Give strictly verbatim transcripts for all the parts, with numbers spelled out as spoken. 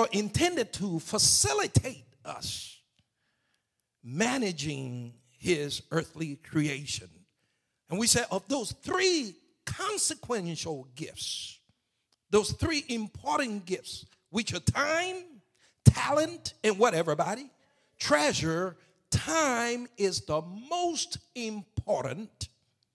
are intended to facilitate us managing his earthly creation. And we said of those three consequential gifts, those three important gifts, which are time, talent, and what, everybody? Treasure. Time is the most important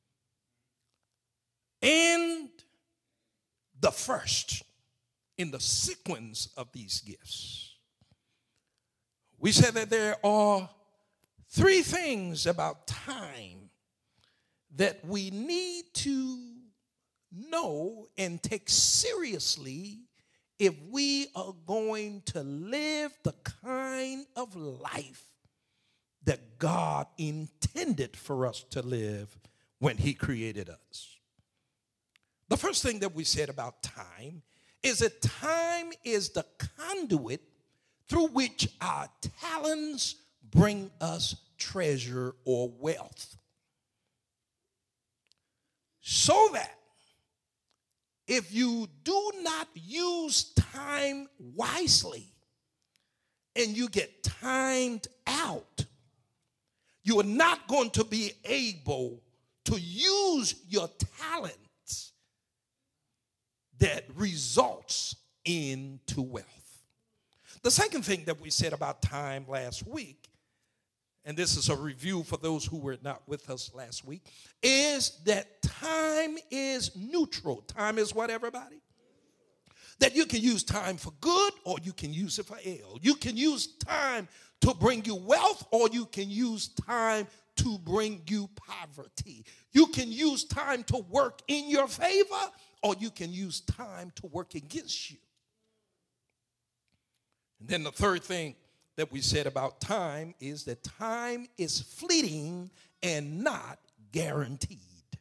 and the first in the sequence of these gifts. We said that there are three things about time that we need to know and take seriously if we are going to live the kind of life that God intended for us to live when he created us. The first thing that we said about time is that time is the conduit through which our talents bring us treasure or wealth. So that if you do not use time wisely and you get timed out, you are not going to be able to use your talents that results into wealth. The second thing that we said about time last week, and this is a review for those who were not with us last week, is that time is neutral. Time is what, everybody? That you can use time for good or you can use it for ill. You can use time to bring you wealth or you can use time to bring you poverty. You can use time to work in your favor or you can use time to work against you. And then the third thing that we said about time is that time is fleeting and not guaranteed.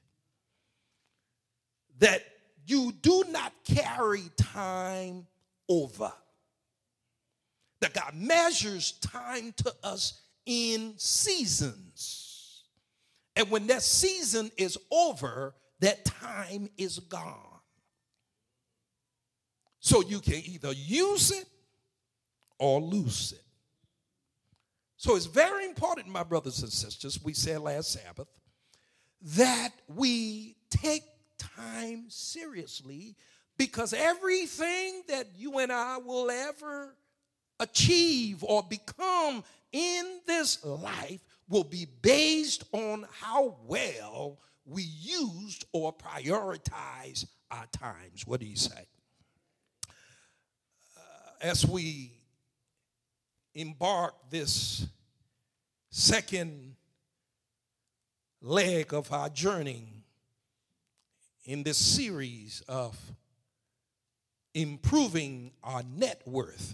That you do not carry time over. That God measures time to us in seasons. And when that season is over, that time is gone. So you can either use it or lose it. So it's very important, my brothers and sisters, we said last Sabbath, that we take time seriously, because everything that you and I will ever achieve or become in this life will be based on how well we used or prioritize our times. What do you say? Uh, as we embark this second leg of our journey in this series of improving our net worth,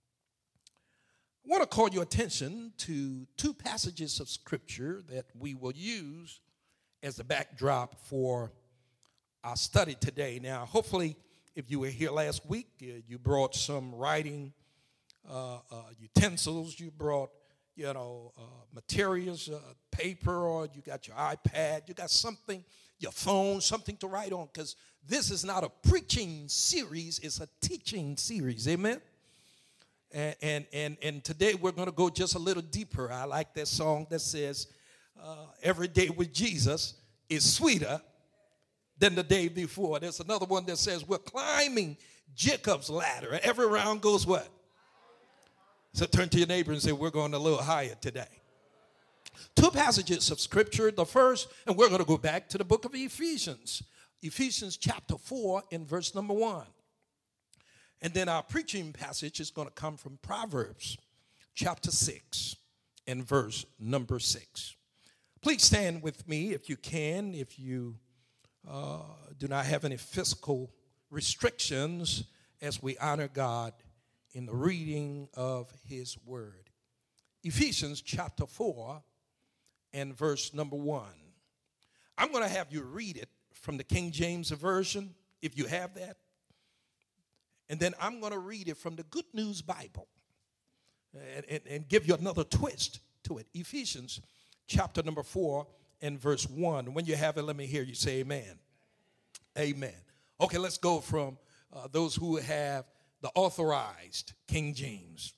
I want to call your attention to two passages of scripture that we will use as the backdrop for our study today. Now, hopefully, if you were here last week, uh, you brought some writing uh, uh, utensils, you brought, you know, uh, materials, uh, paper, or you got your iPad, you got something, your phone, something to write on, because this is not a preaching series, it's a teaching series, amen? And, and, and, and today we're going to go just a little deeper. I like that song that says, uh, every day with Jesus is sweeter than the day before. There's another one that says, we're climbing Jacob's ladder. Every round goes what? So turn to your neighbor and say, we're going a little higher today. Two passages of scripture. The first, and we're going to go back to the book of Ephesians. Ephesians chapter four and verse number one. And then our preaching passage is going to come from Proverbs chapter six and verse number six. Please stand with me if you can, if you uh, do not have any physical restrictions, as we honor God in the reading of his word. Ephesians chapter four and verse number one. I'm going to have you read it from the King James Version, if you have that. And then I'm going to read it from the Good News Bible and, and, and give you another twist to it. Ephesians chapter number four and verse one. When you have it, let me hear you say amen. Amen. Okay, let's go from uh, those who have the Authorized King James.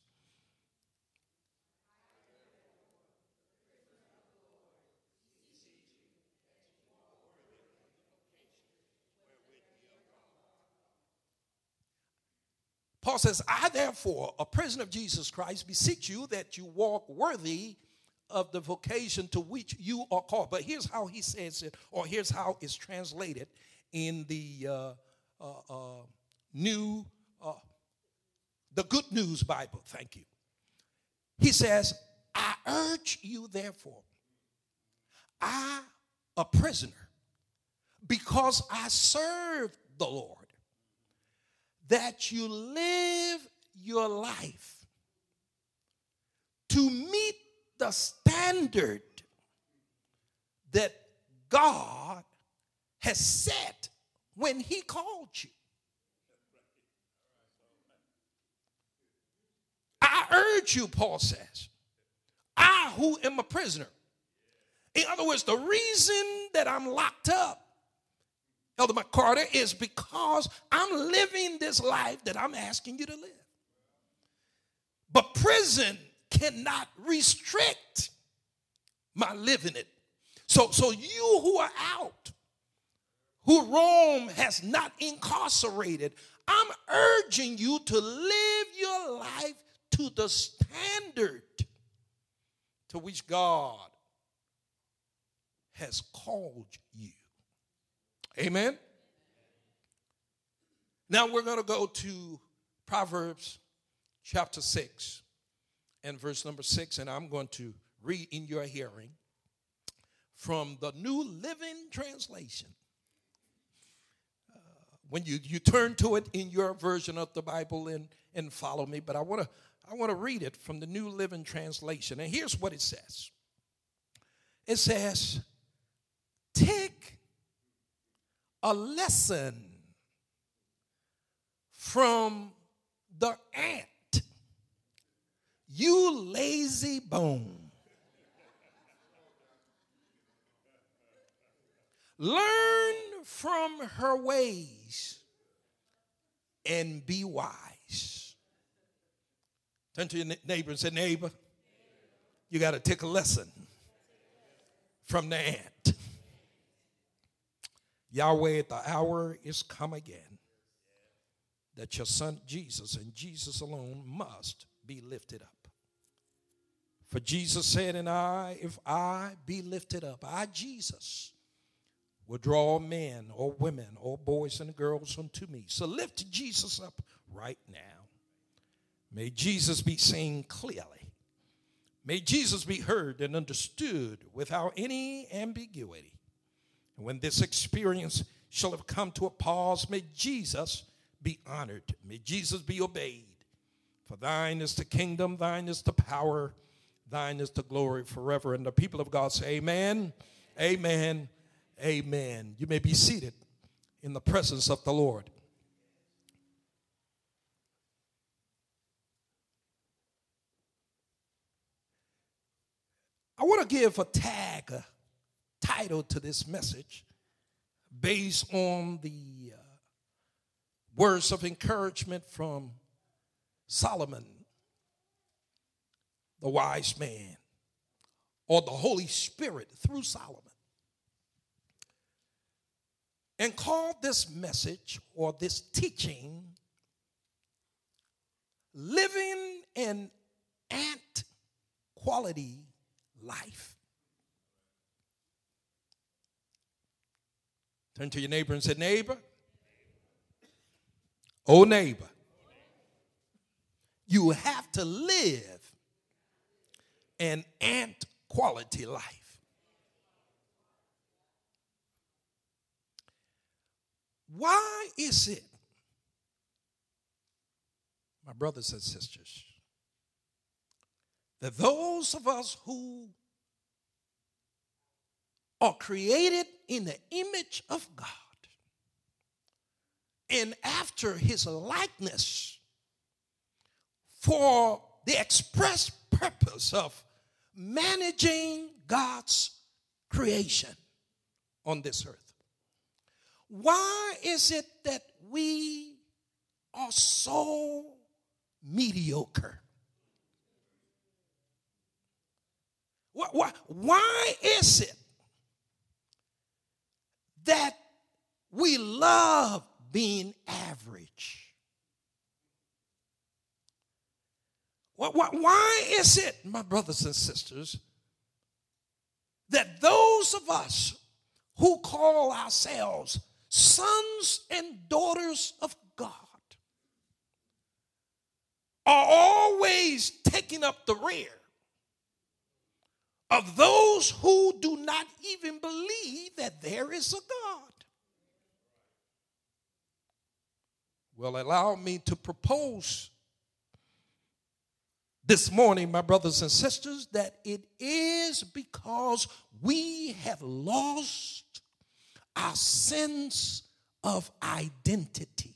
Paul says, I therefore, a prisoner of Jesus Christ, beseech you that you walk worthy of the vocation to which you are called. But here's how he says it, or here's how it's translated in the uh, uh, uh, new, uh, the Good News Bible. Thank you. He says, I urge you therefore, I, a prisoner, because I serve the Lord, that you live your life to meet the standard that God has set when he called you. I urge you, Paul says, I who am a prisoner. In other words, the reason that I'm locked up, Elder McCarter, is because I'm living this life that I'm asking you to live. But prison cannot restrict my living it. So, so you who are out, who Rome has not incarcerated, I'm urging you to live your life to the standard to which God has called you. Amen. Now we're going to go to Proverbs chapter six and verse number six, and I'm going to read in your hearing from the New Living Translation. Uh, when you, you turn to it in your version of the Bible and, and follow me, but I want to I want to read it from the New Living Translation. And here's what it says. It says, take a lesson from the ant, you lazy bone. Learn from her ways and be wise. Turn to your neighbor and say, neighbor, you got to take a lesson from the ant. Yahweh, the hour is come again that your son Jesus and Jesus alone must be lifted up. For Jesus said, and I, if I be lifted up, I, Jesus, will draw men or women or boys and girls unto me. So lift Jesus up right now. May Jesus be seen clearly. May Jesus be heard and understood without any ambiguity. And when this experience shall have come to a pause, may Jesus be honored. May Jesus be obeyed. For thine is the kingdom, thine is the power, thine is the glory forever. And the people of God say amen, amen, amen. You may be seated in the presence of the Lord. I want to give a tag, a title to this message based on the uh, words of encouragement from Solomon, the wise man, or the Holy Spirit through Solomon. And called this message or this teaching, Living an Ant Quality Life. Turn to your neighbor and say, neighbor, oh neighbor, you have to live an ant quality life. Why is it, my brothers and sisters, that those of us who are created in the image of God and after his likeness for the express purpose of managing God's creation on this earth, why is it that we are so mediocre? Why, why is it that we love being average? Why, why is it, my brothers and sisters, that those of us who call ourselves sons and daughters of God are always taking up the rear of those who do not even believe that there is a God? Well, allow me to propose this morning, my brothers and sisters, that it is because we have lost our sense of identity.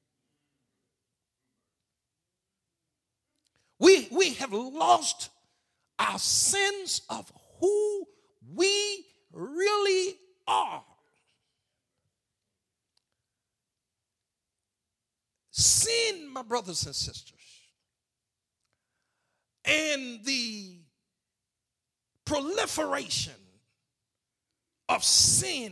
We, we have lost our sense of who we really are. Sin, my brothers and sisters, and the proliferation of sin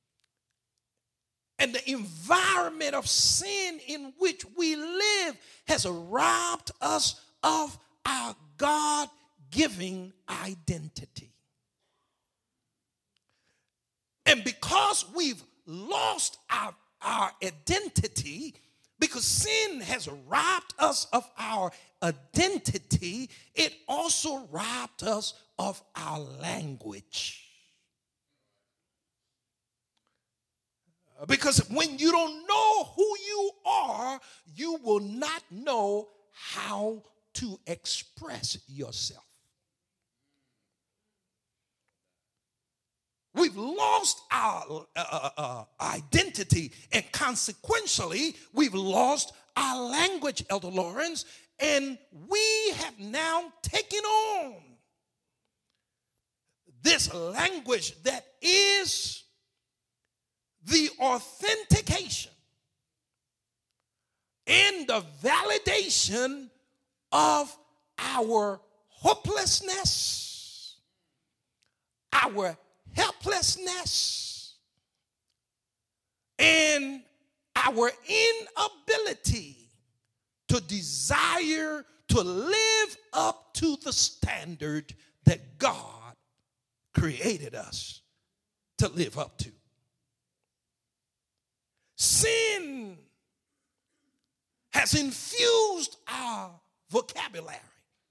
and the environment of sin in which we live has robbed us of our God-given identity. And because we've lost our, our identity, because sin has robbed us of our identity, it also robbed us of our language. Because when you don't know who you are, you will not know how to express yourself. We've lost our uh, uh, identity, and consequentially, we've lost our language, Elder Lawrence, and we have now taken on this language that is the authentication and the validation of our hopelessness, our helplessness, and our inability to desire to live up to the standard that God created us to live up to. Sin has infused our vocabulary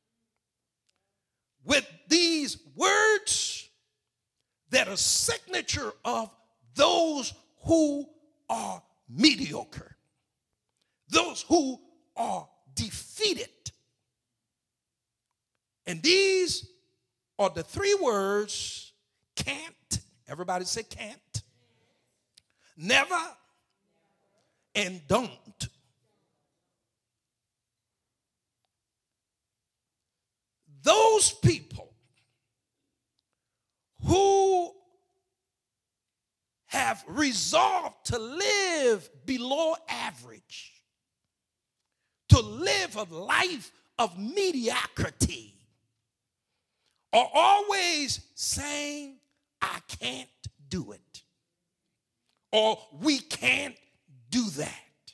with these words that are signature of those who are mediocre, those who are defeated. And these are the three words: can't. Everybody say can't. Never. And don't. Those people who have resolved to live below average, to live a life of mediocrity, are always saying, I can't do it, or we can't do that.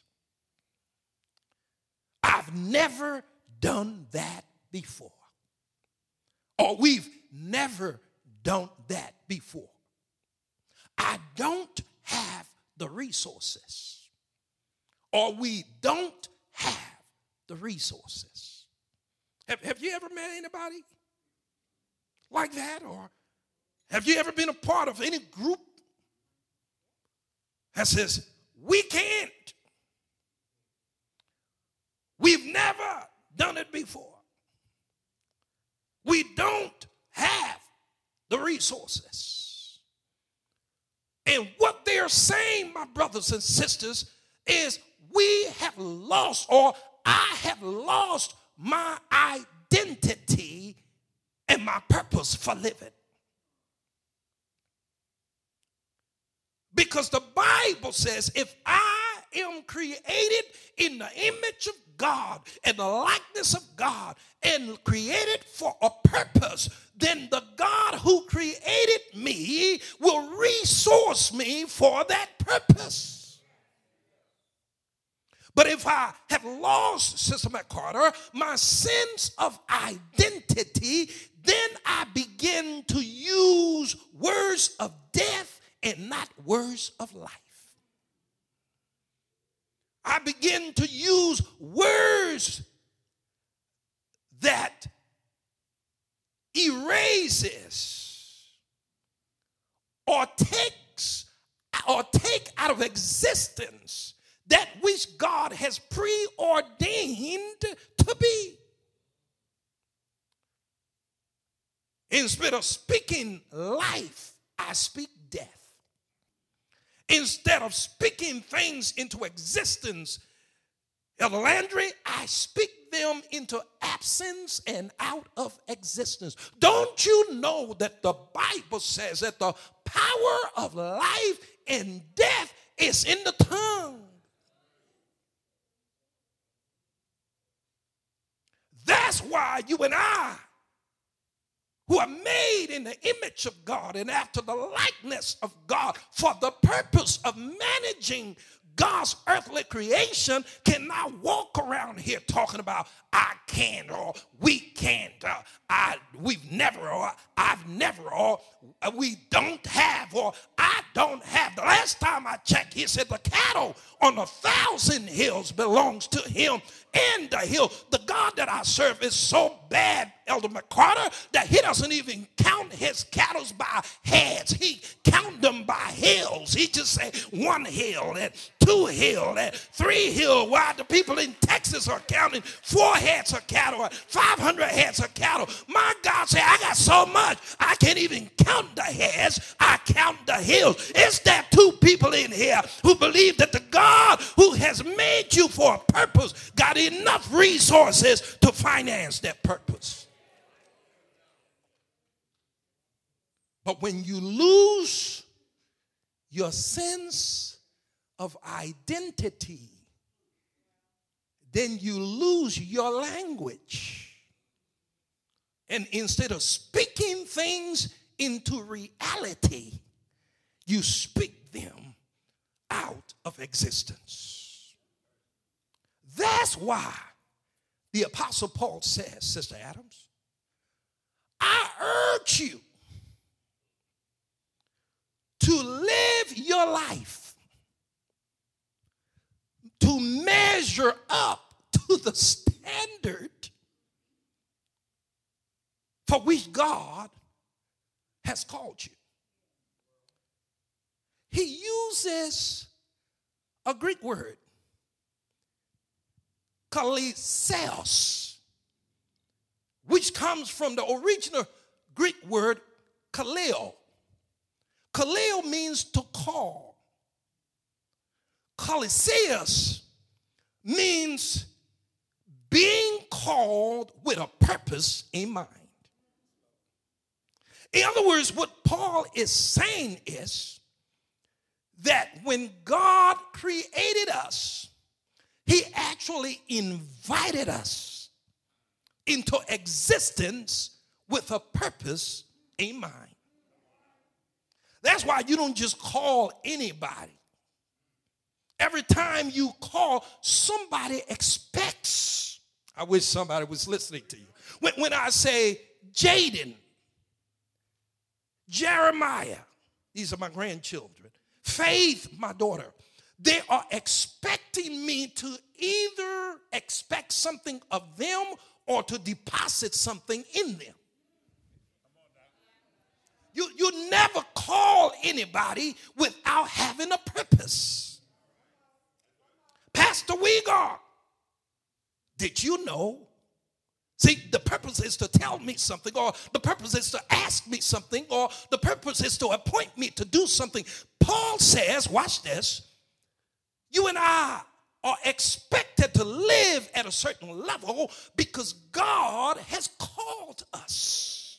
I've never done that before, or we've never done that before. I don't have the resources, or we don't have the resources. Have, have you ever met anybody like that? Or have you ever been a part of any group that says, we can't? We've never done it before. We don't have the resources. And what they're saying, my brothers and sisters, is we have lost, or I have lost my identity and my purpose for living. Because the Bible says, if I am created in the image of God and the likeness of God and created for a purpose, then the God who created me will resource me for that purpose. But if I have lost, Sister McCarter, my sense of identity, then I begin to use words of death and not words of life. I begin to use words that erases or takes or take out of existence that which God has preordained to be. Instead of speaking life, I speak death. Instead of speaking things into existence, Elder Landry, I speak them into absence and out of existence. Don't you know that the Bible says that the power of life and death is in the tongue? That's why you and I, who are made in the image of God and after the likeness of God for the purpose of managing God's earthly creation, cannot walk around here talking about I can't or we can't, uh, I we've never or I've never or uh, we don't have or I don't have. The last time I checked, he said the cattle on a thousand hills belongs to him and the hill. The God that I serve is so bad, Elder McCarter, that he doesn't even count his cattle by heads. He count them by hills. He just say one hill and two hill and three hill. While the people in Texas are counting four heads of cattle, five hundred heads of cattle. My God said, I got so much, I can't even count the heads. I count the hills. Is there two people in here who believe that the God who has made you for a purpose got enough resources to finance that purpose? But when you lose your sense of identity, then you lose your language. And instead of speaking things into reality, you speak them out of existence. That's why the Apostle Paul says, Sister Adams, I urge you to live your life to measure up to the standard for which God has called you. He uses a Greek word, kaleseos, which comes from the original Greek word kaleo. Kaleo means to call. Kaleseos means being called with a purpose in mind. In other words, what Paul is saying is that when God created us, he actually invited us into existence with a purpose in mind. That's why you don't just call anybody. Every time you call, somebody expects. I wish somebody was listening to you. When, when I say Jaden, Jeremiah, these are my grandchildren, Faith, my daughter, they are expecting me to either expect something of them or to deposit something in them. You, you never call anybody without having a purpose. Pastor Wegar, did you know? See, the purpose is to tell me something, or the purpose is to ask me something, or the purpose is to appoint me to do something. Paul says, watch this, you and I are expected to live at a certain level because God has called us.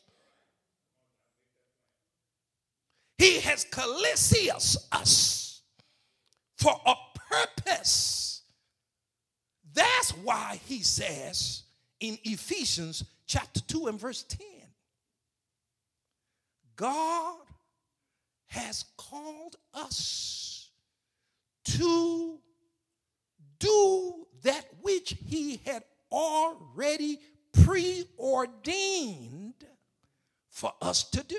He has kaleseos us for a purpose. That's why he says in Ephesians chapter two and verse ten, God has called us to do that which he had already preordained for us to do.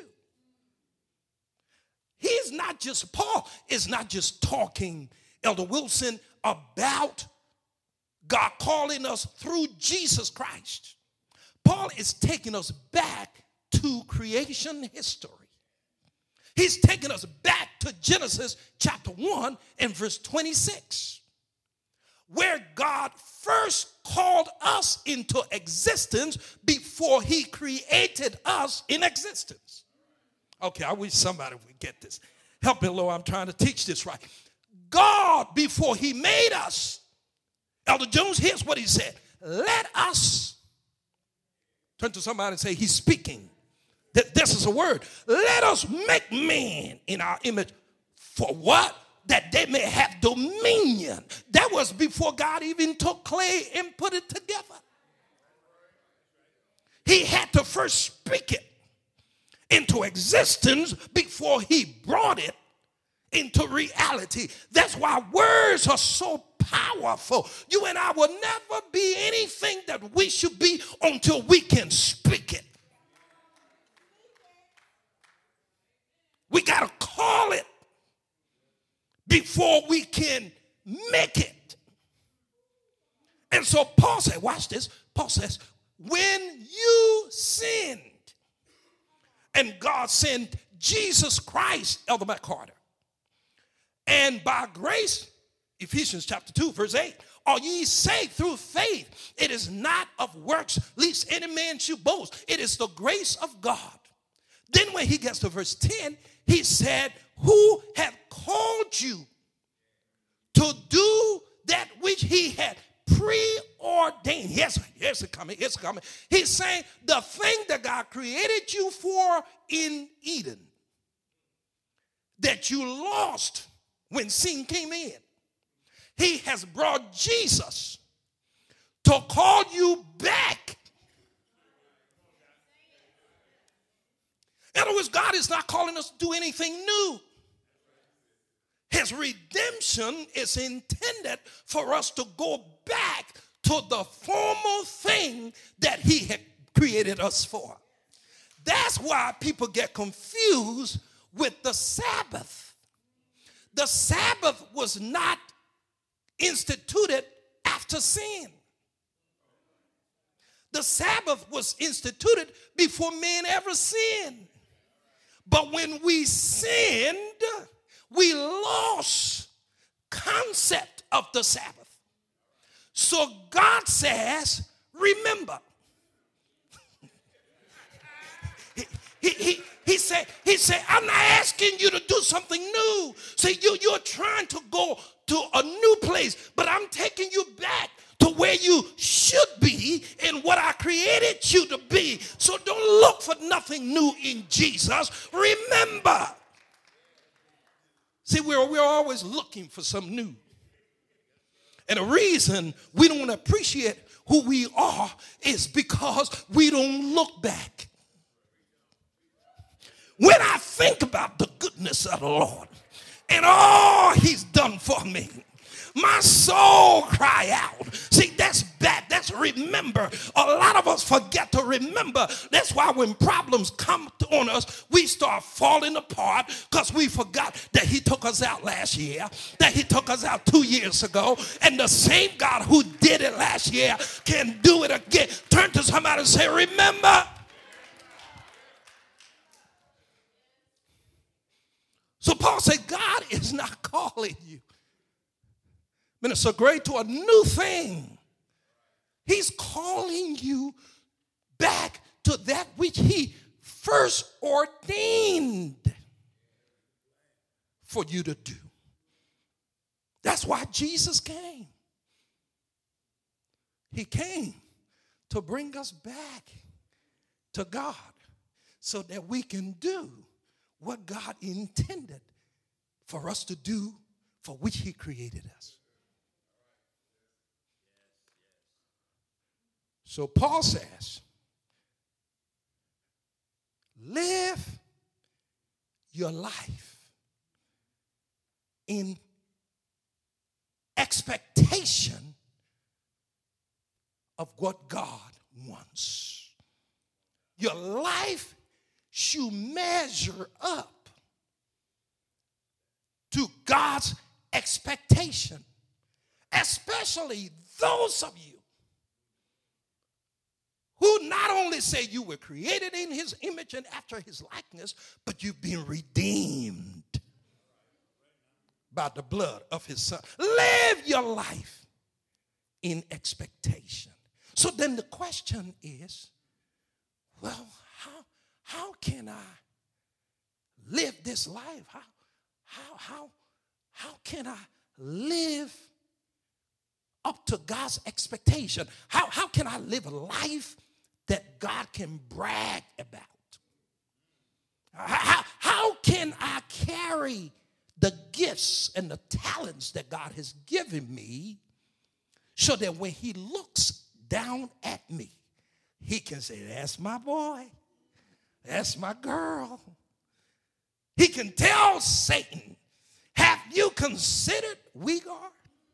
He's not just, Paul is not just talking, Elder Wilson, about God calling us through Jesus Christ. Paul is taking us back to creation history. He's taking us back to Genesis chapter one and verse twenty-six, where God first called us into existence before he created us in existence. Okay, I wish somebody would get this. Help me, Lord, I'm trying to teach this right. God, before he made us, Elder Jones, here's what he said. Let us, turn to somebody and say, he's speaking. This is a word. Let us make man in our image. For what? That they may have dominion. That was before God even took clay and put it together. He had to first speak it into existence before he brought it into reality. That's why words are so powerful. You and I will never be anything that we should be until we can speak it. We got to call it before we can make it. And so Paul said, watch this. Paul says, when you sinned, and God sent Jesus Christ, Elder Matt Carter, and by grace, Ephesians chapter two, verse eight, are ye saved through faith? It is not of works, lest any man should boast. It is the grace of God. Then when he gets to verse ten, he said, who had called you to do that which he had preordained. Yes, here's it coming, here's it coming. He's saying the thing that God created you for in Eden that you lost when sin came in. He has brought Jesus to call you back. In other words, God is not calling us to do anything new. His redemption is intended for us to go back to the former thing that he had created us for. That's why people get confused with the Sabbath. The Sabbath was not instituted after sin. The Sabbath was instituted before man ever sinned. But when we sinned, we lost concept of the Sabbath. So God says, remember. he, he, he, he said, he said, I'm not asking you to do something new. See, you, you're trying to go to a new place, but I'm taking you back to where you should be and what I created you to be. So don't look for nothing new in Jesus. Remember. See, we're, we're always looking for some new. And the reason we don't appreciate who we are is because we don't look back. When I think about the goodness of the Lord and all he's done for me, my soul cry out. See, that's bad. That's remember. A lot of us forget to remember. That's why when problems come on us, we start falling apart because we forgot that he took us out last year, that he took us out two years ago, and the same God who did it last year can do it again. Turn to somebody and say, remember. So Paul said, God is not calling you, Minister Gray, to a new thing. He's calling you back to that which he first ordained for you to do. That's why Jesus came. He came to bring us back to God so that we can do what God intended for us to do, for which he created us. So Paul says, live your life in expectation of what God wants. Your life should measure up to God's expectation, especially those of you who not only say you were created in his image and after his likeness, but you've been redeemed by the blood of his son. Live your life in expectation. So then the question is, well, how, how can I live this life? How, how, how, how can I live up to God's expectation? How, how can I live a life that God can brag about? How, how can I carry the gifts and the talents that God has given me so that when he looks down at me, he can say, that's my boy, that's my girl. He can tell Satan, have you considered Wegar?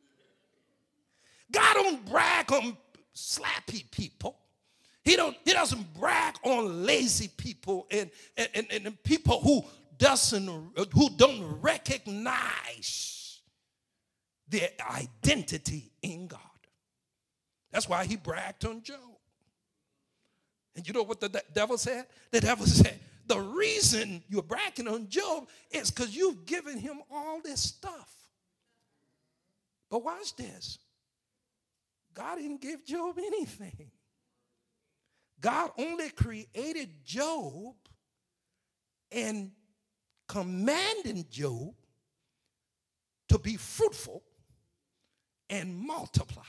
God don't brag on slappy people. He don't. He doesn't brag on lazy people and, and, and, and people who doesn't who don't recognize their identity in God. That's why he bragged on Job. And you know what the de- devil said? The devil said, the reason you're bragging on Job is because you've given him all this stuff. But watch this. God didn't give Job anything. God only created Job and commanded Job to be fruitful and multiply.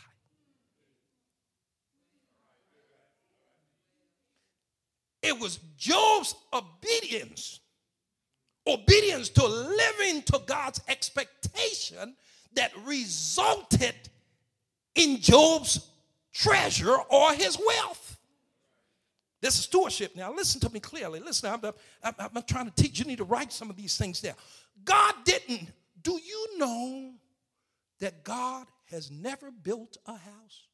It was Job's obedience, obedience to living to God's expectation that resulted in Job's treasure or his wealth. This is stewardship. Now, listen to me clearly. Listen, I'm, I'm, I'm trying to teach. You need to write some of these things down. God didn't. Do you know that God has never built a house?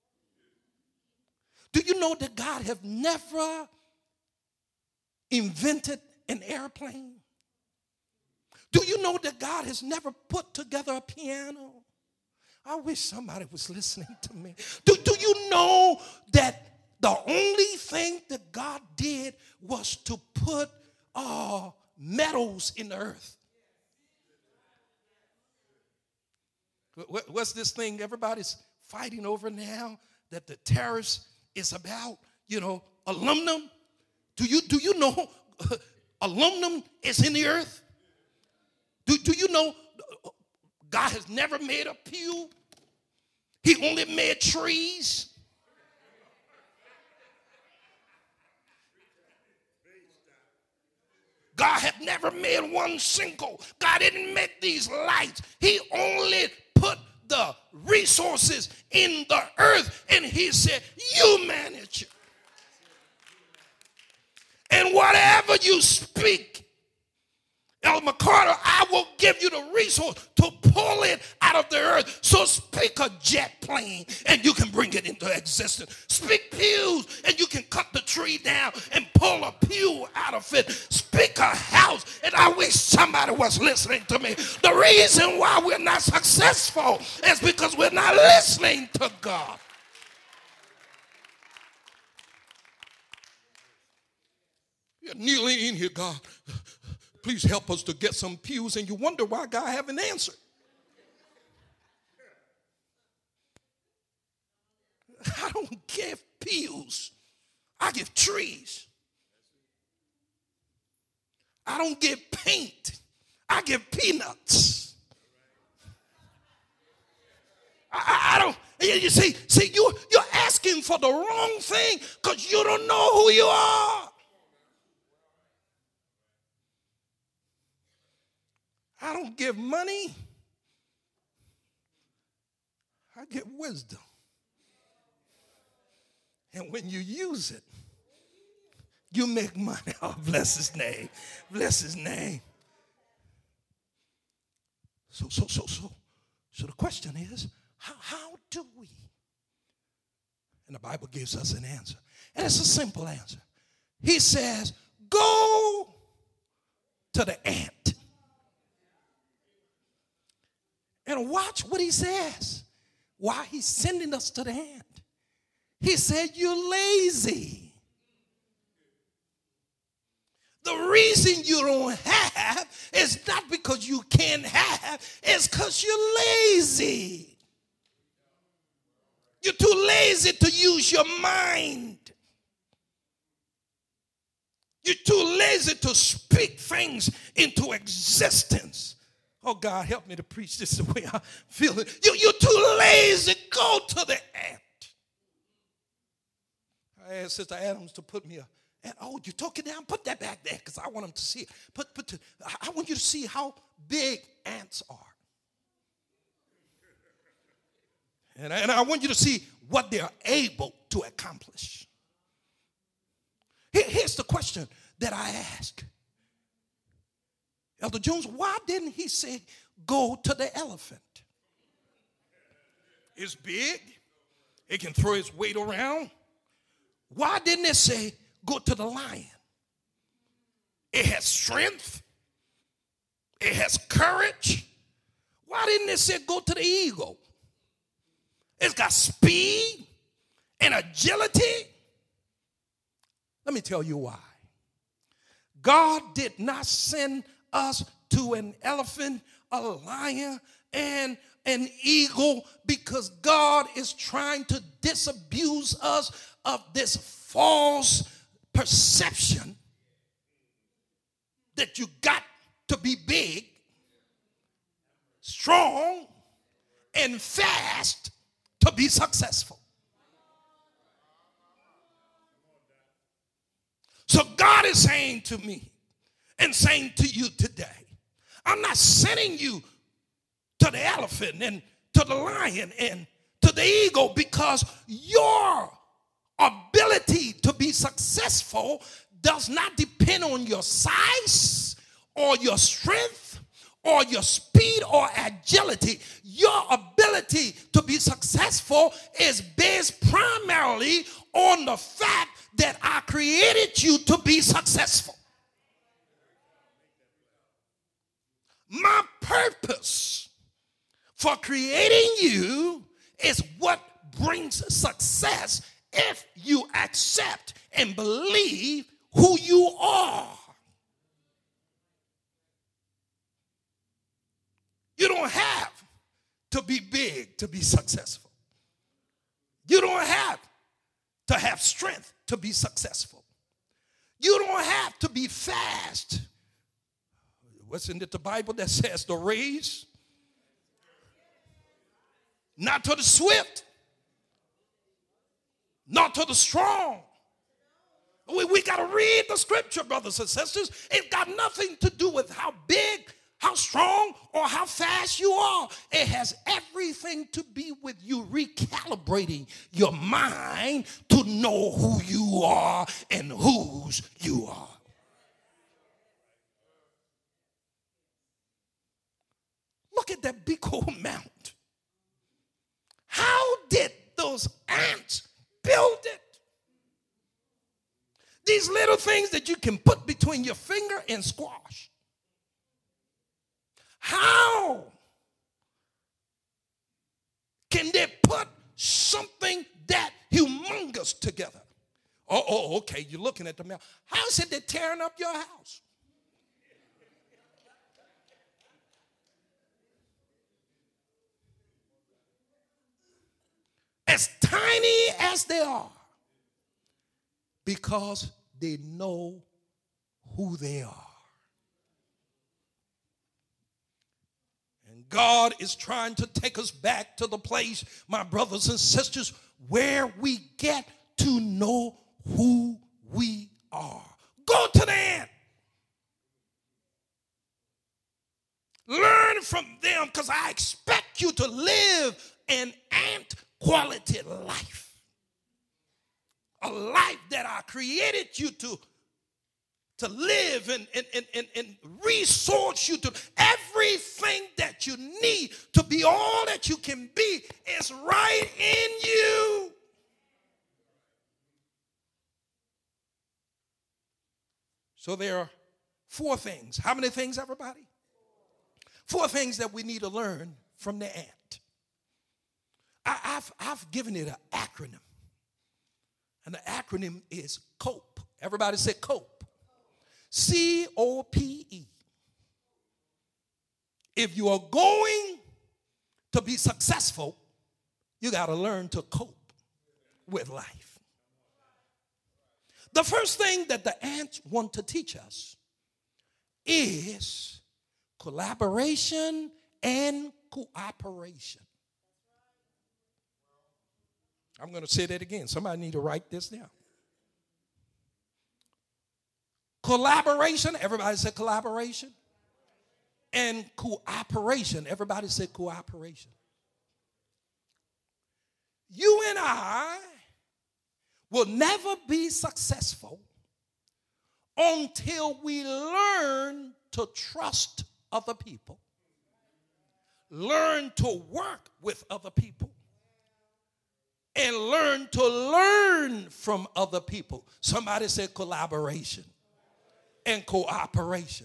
Do you know that God has never invented an airplane? Do you know that God has never put together a piano? I wish somebody was listening to me. Do, do you know that the only thing that God did was to put uh, metals in the earth? What, what's this thing everybody's fighting over now that the tariffs is about? You know, aluminum. Do you, do you know uh, aluminum is in the earth? Do, do you know God has never made a pew? He only made trees. God had never made one single. God didn't make these lights. He only put the resources in the earth, and he said, you manage it. And whatever you speak, Elmer Carter, I will give you the resource to pull it out of the earth. So speak a jet plane and you can bring it into existence. Speak pews and you can cut the tree down and pull a pew out of it. Speak a house, and I wish somebody was listening to me. The reason why we're not successful is because we're not listening to God. You're kneeling in here, God. Please help us to get some pews, and you wonder why God haven't answered. I don't give pews. I give trees. I don't give paint. I give peanuts. I, I, I don't, you see, see, you, you're asking for the wrong thing because you don't know who you are. I don't give money. I give wisdom. And when you use it, you make money. Oh, bless his name. Bless his name. So, so, so, so, so the question is, how, how do we? And the Bible gives us an answer. And it's a simple answer. He says, go to the ant. And watch what he says. Why he's sending us to the ant. He said, you're lazy. The reason you don't have is not because you can't have, it's because you're lazy. You're too lazy to use your mind. You're too lazy to speak things into existence. Oh, God, help me to preach this the way I feel it. You, you're too lazy. Go to the ant. I asked Sister Adams to put me a, and oh, you took it down? Put that back there because I want them to see it. Put, put to, I want you to see how big ants are. And I, and I want you to see what they're able to accomplish. Here, here's the question that I ask. Elder Jones, why didn't he say go to the elephant? It's big. It can throw its weight around. Why didn't it say go to the lion? It has strength. It has courage. Why didn't it say go to the eagle? It's got speed and agility. Let me tell you why. God did not send us to an elephant, a lion, and an eagle because God is trying to disabuse us of this false perception that you got to be big, strong, and fast to be successful. So God is saying to me and saying to you today, I'm not sending you to the elephant and to the lion and to the eagle because your ability to be successful does not depend on your size or your strength or your speed or agility. Your ability to be successful is based primarily on the fact that I created you to be successful. My purpose for creating you is what brings success if you accept and believe who you are. You don't have to be big to be successful. You don't have to have strength to be successful. You don't have to be fast. What's in the Bible that says the race? Not to the swift, not to the strong. We, we got to read the scripture, brothers and sisters. It's got nothing to do with how big, how strong, or how fast you are. It has everything to be with you recalibrating your mind to know who you are and whose you are. Look at that big old mound. How did those ants build it? These little things that you can put between your finger and squash. How can they put something that humongous together? Oh, oh, okay, you're looking at the mound. How is it they're tearing up your house? As tiny as they are, because they know who they are. And God is trying to take us back to the place, my brothers and sisters, where we get to know who we are. Go to the ant. Learn from them, because I expect you to live an ant quality life. that I created you to, to live and, and, and, and, and resource you to. Everything that you need to be all that you can be is right in you. So there are four things. How many things, everybody? Four things that we need to learn from the ant. I, I've, I've given it an acronym. And the acronym is COPE. Everybody say COPE. C O P E. If you are going to be successful, you got to learn to cope with life. The first thing that the ants want to teach us is collaboration and cooperation. I'm going to say that again. Somebody need to write this down. Collaboration, everybody say collaboration. And cooperation, everybody say cooperation. You and I will never be successful until we learn to trust other people, learn to work with other people, and learn to learn from other people. Somebody say collaboration and cooperation.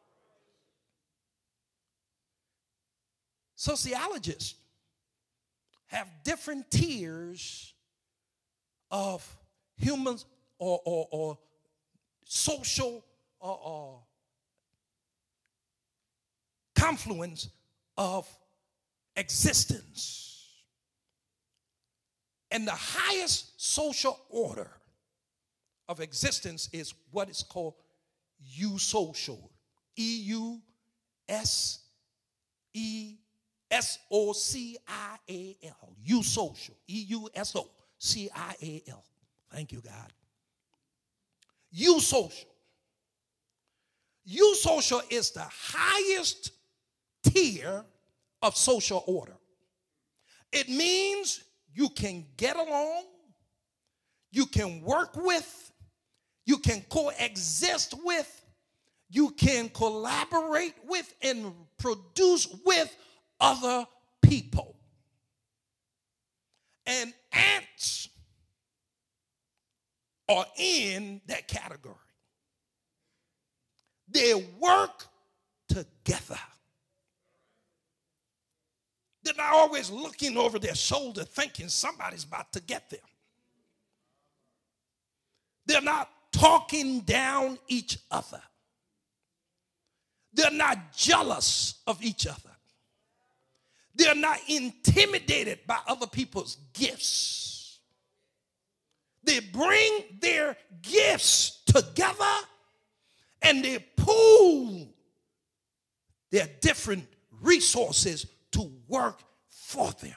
Sociologists have different tiers of humans or, or, or social or, or confluence of existence. And the highest social order of existence is what is called eusocial. E U S E S O C I A L. Eusocial. E U S O C I A L. Thank you, God. Eusocial. Eusocial is the highest tier of social order. It means you can get along, you can work with, you can coexist with, you can collaborate with and produce with other people. And ants are in that category. They work together. They're not always looking over their shoulder thinking somebody's about to get them. They're not talking down each other. They're not jealous of each other. They're not intimidated by other people's gifts. They bring their gifts together and they pool their different resources to work for them.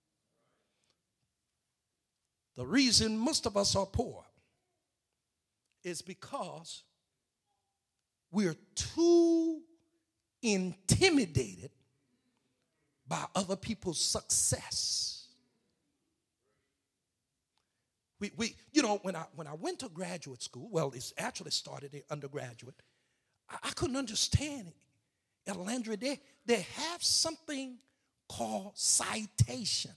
The reason most of us are poor is because we're too intimidated by other people's success. We, we, you know, when I when I went to graduate school, well, it's actually started in undergraduate, I, I couldn't understand it. At Landry, they, they have something called citation.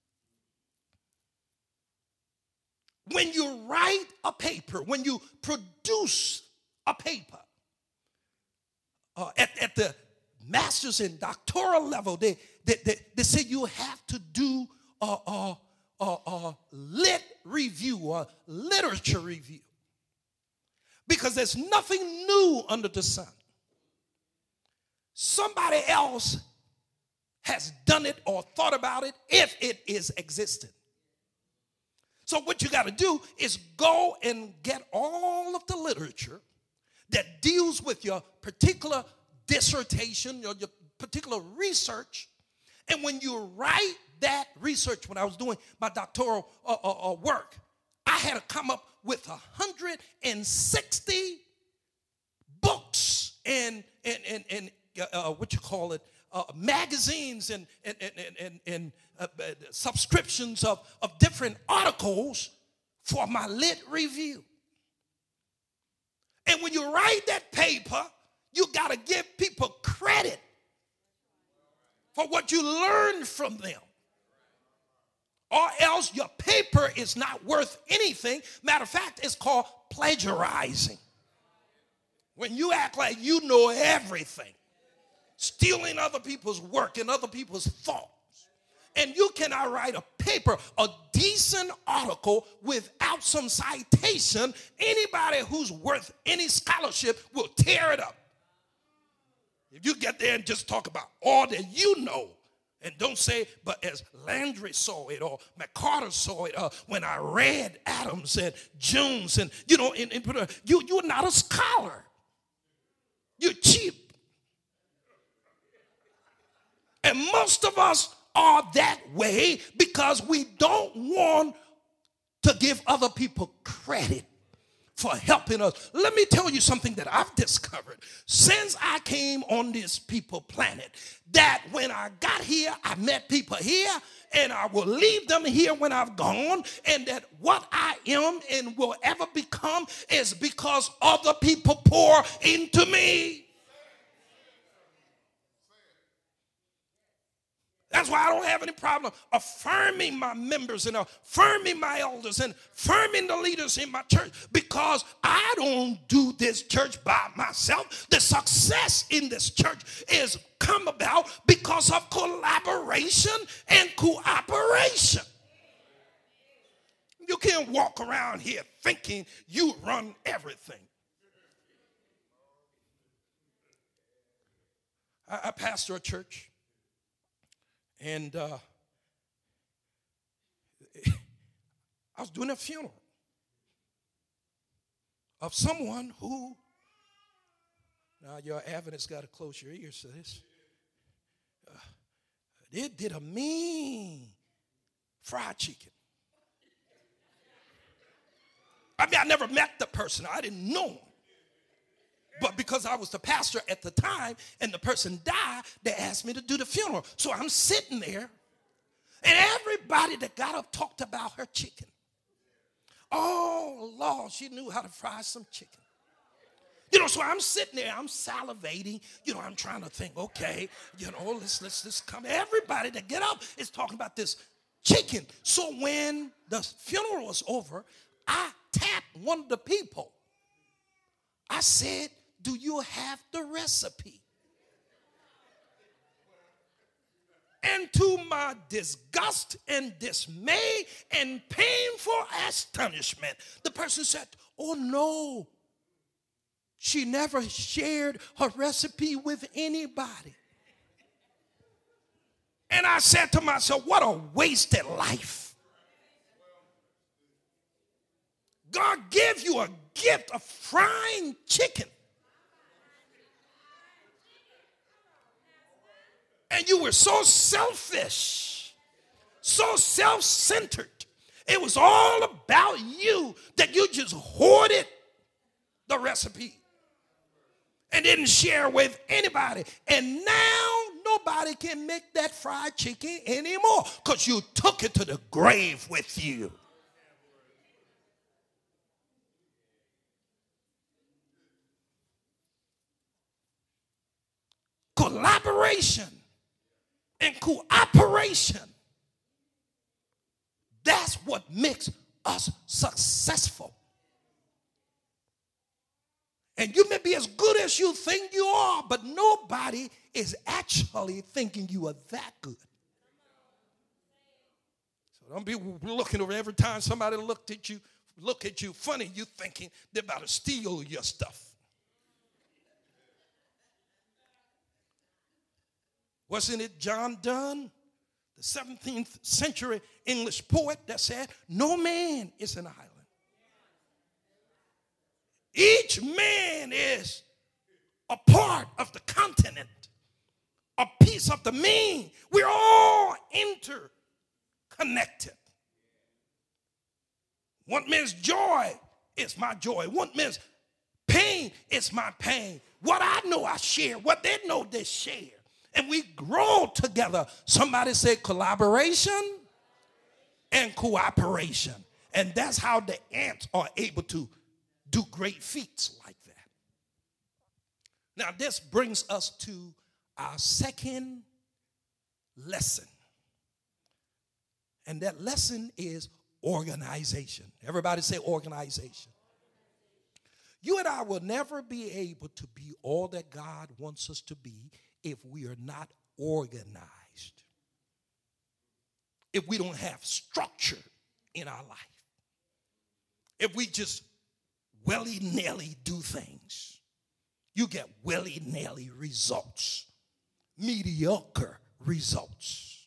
When you write a paper, when you produce a paper, uh, at, at the master's and doctoral level, they, they, they, they say you have to do a, a, a, a lit review, or literature review, because there's nothing new under the sun. Somebody else has done it or thought about it if it is existent. So what you got to do is go and get all of the literature that deals with your particular dissertation, your, your particular research. And when you write that research, when I was doing my doctoral uh, uh, uh, work, I had to come up with one hundred sixty books and, and, and, and uh, what you call it, uh, magazines and, and, and, and, and uh, uh, subscriptions of, of different articles for my lit review. And when you write that paper, you got to give people credit for what you learned from them. Or else your paper is not worth anything. Matter of fact, it's called plagiarizing. When you act like you know everything, stealing other people's work and other people's thoughts. And you cannot write a paper, a decent article without some citation. Anybody who's worth any scholarship will tear it up. If you get there and just talk about all that you know, and don't say, but as Landry saw it, or McCarter saw it, uh, when I read Adams and Jones, and, you know, and, and, you, you're not a scholar. You're cheap. And most of us are that way because we don't want to give other people credit for helping us. Let me tell you something that I've discovered since I came on this people planet, that when I got here, I met people here, and I will leave them here when I've gone, and that what I am and will ever become is because other people pour into me. That's why I don't have any problem affirming my members and affirming my elders and affirming the leaders in my church, because I don't do this church by myself. The success in this church is come about because of collaboration and cooperation. You can't walk around here thinking you run everything. I, I pastor a church. And uh, I was doing a funeral of someone who, now your Adventists got to close your ears to this, uh, they did a mean fried chicken. I mean, I never met the person. I didn't know him. But because I was the pastor at the time and the person died, they asked me to do the funeral. So I'm sitting there, and everybody that got up talked about her chicken. Oh, Lord, she knew how to fry some chicken. You know, so I'm sitting there, I'm salivating. You know, I'm trying to think, okay, you know, let's, let's, let's come. Everybody that get up is talking about this chicken. So when the funeral was over, I tapped one of the people. I said, do you have the recipe? And to my disgust and dismay and painful astonishment, the person said, oh no, she never shared her recipe with anybody. And I said to myself, what a wasted life. God gave you a gift of frying chicken. And you were so selfish, so self-centered. It was all about you that you just hoarded the recipe and didn't share with anybody. And now nobody can make that fried chicken anymore because you took it to the grave with you. Collaboration and cooperation, that's what makes us successful. And you may be as good as you think you are, but nobody is actually thinking you are that good. So don't be looking over every time somebody looked at you, look at you funny, you thinking they're about to steal your stuff. Wasn't it John Donne, the seventeenth century English poet, that said, no man is an island. Each man is a part of the continent, a piece of the mean. We're all interconnected. One man's joy is my joy. One man's pain is my pain. What I know, I share. What they know, they share. And we grow together. Somebody said collaboration and cooperation. And that's how the ants are able to do great feats like that. Now, this brings us to our second lesson. And that lesson is organization. Everybody say organization. You and I will never be able to be all that God wants us to be if we are not organized. If we don't have structure in our life. If we just willy-nilly do things, you get willy-nilly results, mediocre results.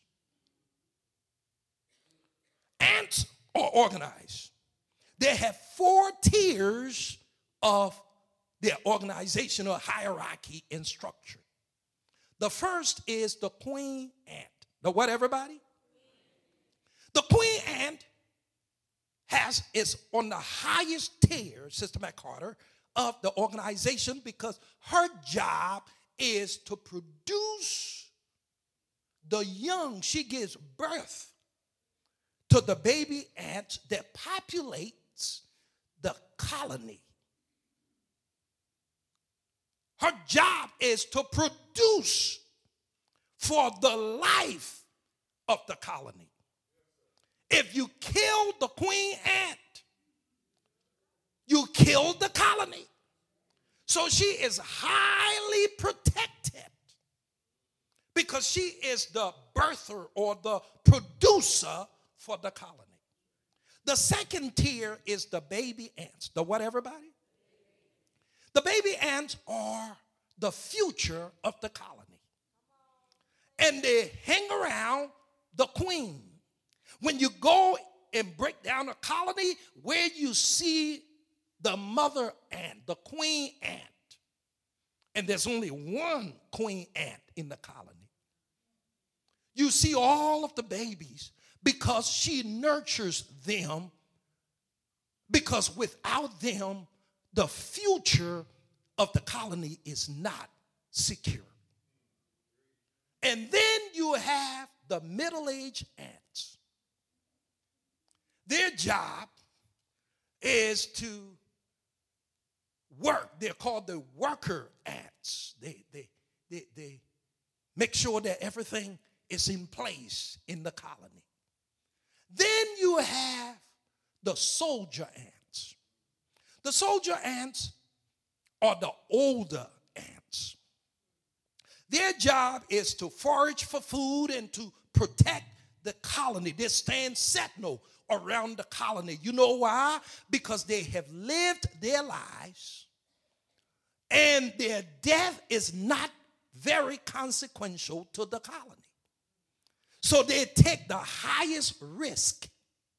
Ants are organized. They have four tiers of their organizational hierarchy and structure. The first is the queen ant. The what, everybody? The queen ant has is on the highest tier, Sister McCarter, of the organization because her job is to produce the young. She gives birth to the baby ants that populates the colony. Her job is to produce for the life of the colony. If you kill the queen ant, you kill the colony. So she is highly protected because she is the birther or the producer for the colony. The second tier is the baby ants. The what, everybody? The baby ants are the future of the colony. And they hang around the queen. When you go and break down a colony, where you see the mother ant, the queen ant, and there's only one queen ant in the colony. You see all of the babies because she nurtures them, because without them, the future of the colony is not secure. And then you have the middle-aged ants. Their job is to work. They're called the worker ants. They, they, they, they make sure that everything is in place in the colony. Then you have the soldier ants. The soldier ants are the older ants. Their job is to forage for food and to protect the colony. They stand sentinel around the colony. You know why? Because they have lived their lives and their death is not very consequential to the colony. So they take the highest risk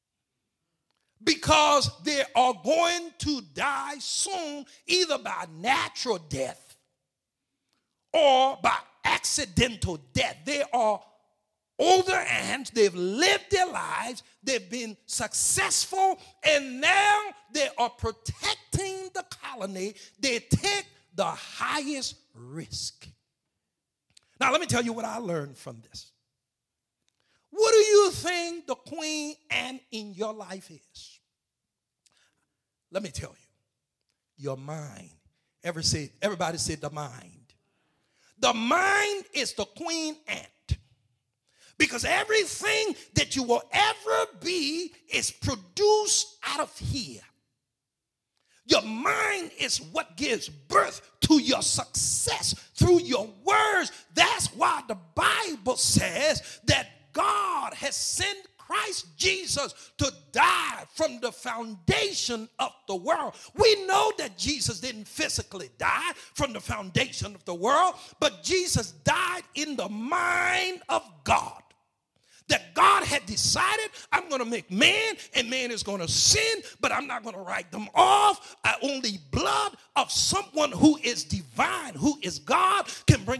because they are going to die soon, either by natural death or by accidental death. They are older ants, they've lived their lives, they've been successful, and now they are protecting the colony. They take the highest risk. Now, let me tell you what I learned from this. What do you think the queen ant in your life is? Let me tell you, your mind. Ever say, everybody said the mind. The mind is the queen ant. Because everything that you will ever be is produced out of here. Your mind is what gives birth to your success through your words. That's why the Bible says that God has sent Christ Jesus to die from the foundation of the world. We know that Jesus didn't physically die from the foundation of the world, but Jesus died in the mind of God. That God had decided, I'm going to make man, and man is going to sin, but I'm not going to write them off. I only blood of someone who is divine, who is God, can bring them back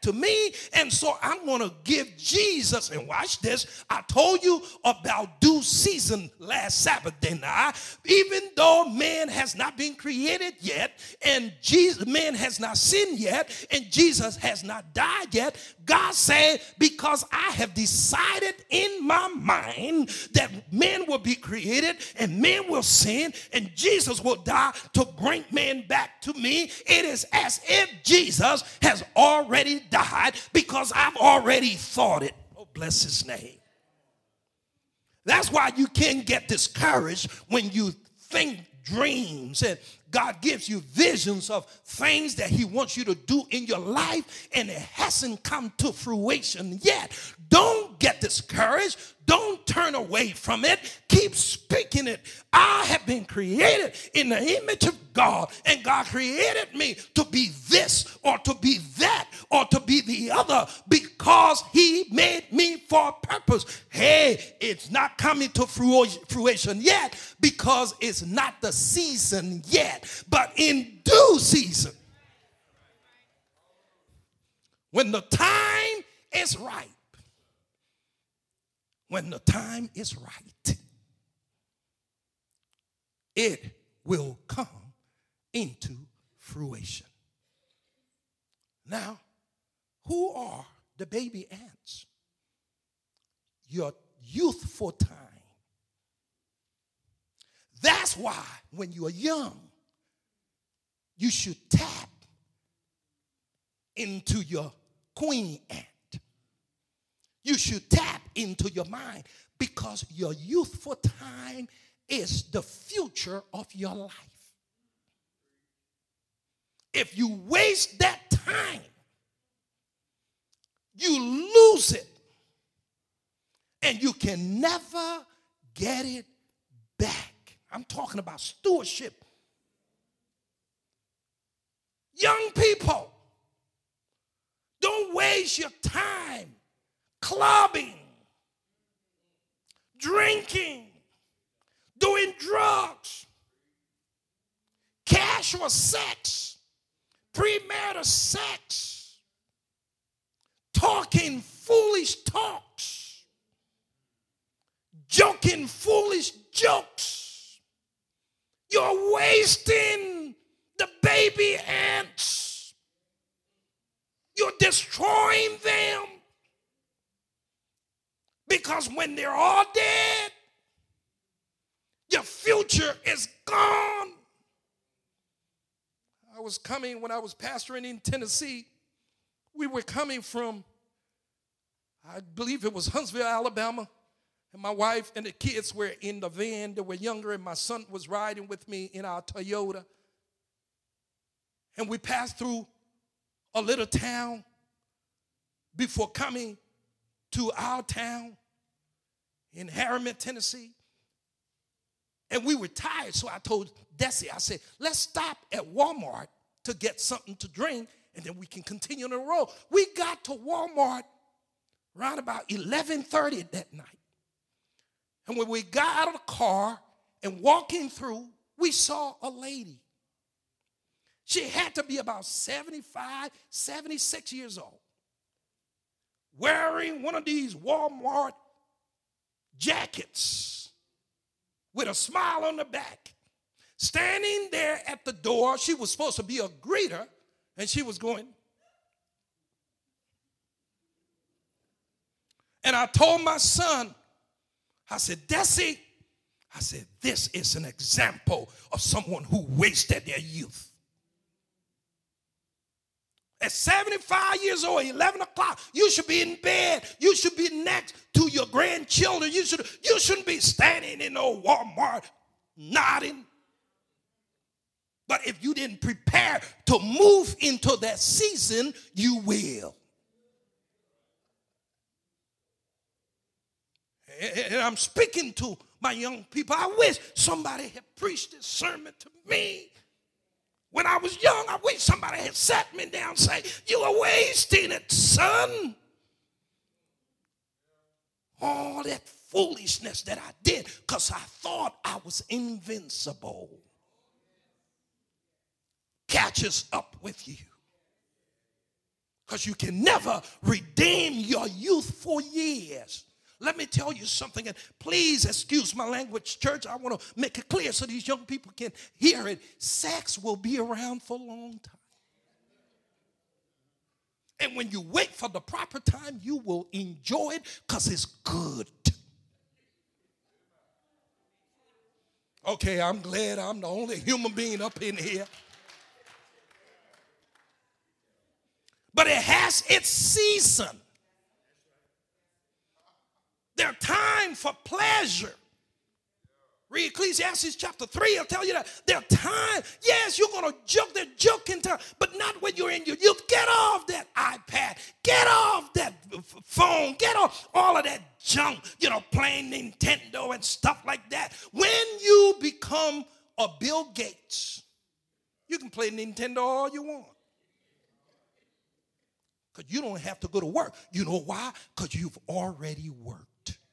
to me. And so I'm going to give Jesus, and watch this, I told you about due season last Sabbath, didn't I? Even though man has not been created yet, and Jesus, man has not sinned yet, and Jesus has not died yet, God said, because I have decided in my mind that man will be created and man will sin and Jesus will die to bring man back to me, it is as if Jesus has already died because I've already thought it. Oh, bless his name. That's why you can't get discouraged when you think dreams and God gives you visions of things that he wants you to do in your life and it hasn't come to fruition yet. Don't get discouraged. Don't turn away from it. Keep speaking it. I have been created in the image of God, and God created me to be this or to be that or to be the other because he made me for a purpose. Hey, it's not coming to fruition yet because it's not the season yet, but in due season, when the time is right, when the time is right, it will come into fruition. Now, who are the baby ants? Your youthful time. That's why when you are young, you should tap into your queen ant. You should tap into your mind because your youthful time is the future of your life. If you waste that time, you lose it and you can never get it back. I'm talking about stewardship. Young people, don't waste your time clubbing, drinking, doing drugs, casual sex, premarital sex, talking foolish talks, joking foolish jokes. You're wasting the baby ants. You're destroying them. Because when they're all dead, your future is gone. I was coming, when I was pastoring in Tennessee, we were coming from, I believe it was Huntsville, Alabama, and my wife and the kids were in the van. They were younger, and my son was riding with me in our Toyota. And we passed through a little town before coming to our town in Harriman, Tennessee. And we were tired, so I told Desi, I said, let's stop at Walmart to get something to drink, and then we can continue on the road. We got to Walmart around about eleven thirty that night. And when we got out of the car and walking through, we saw a lady. She had to be about seventy-five, seventy-six years old, wearing one of these Walmart jackets with a smile on the back, standing there at the door. She was supposed to be a greeter, and she was going. And I told my son, I said, Desi, I said, this is an example of someone who wasted their youth. At seventy-five years old, eleven o'clock, you should be in bed. You should be next to your grandchildren. You, should, you shouldn't be standing in no Walmart nodding. But if you didn't prepare to move into that season, you will. And I'm speaking to my young people. I wish somebody had preached this sermon to me. When I was young, I wish somebody had sat me down and say, you are wasting it, son. All that foolishness that I did because I thought I was invincible catches up with you. because you can never redeem your youthful years. Let me tell you something, and please excuse my language, church. I want to make it clear so these young people can hear it. Sex will be around for a long time. And when you wait for the proper time, you will enjoy it because it's good. Okay, I'm glad I'm the only human being up in here. But it has its season. There's time for pleasure. Read Ecclesiastes chapter three, it'll tell you that there's time. Yes, you're going to joke, they're joking time, but not when you're in your youth. Get off that iPad. Get off that phone. Get off all of that junk, you know, playing Nintendo and stuff like that. When you become a Bill Gates, you can play Nintendo all you want. Because you don't have to go to work. You know why? Because you've already worked.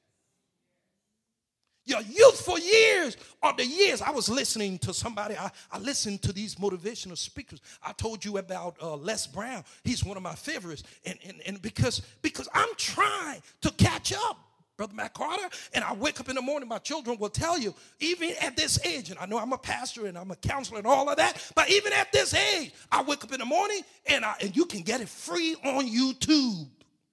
Your youthful years are the years. I was listening to somebody. I, I listened to these motivational speakers. I told you about uh, Les Brown. He's one of my favorites. And, and, and because, because I'm trying to catch up, Brother Matt Carter, and I wake up in the morning, my children will tell you, even at this age, and I know I'm a pastor and I'm a counselor and all of that, but even at this age, I wake up in the morning and, I, and you can get it free on YouTube.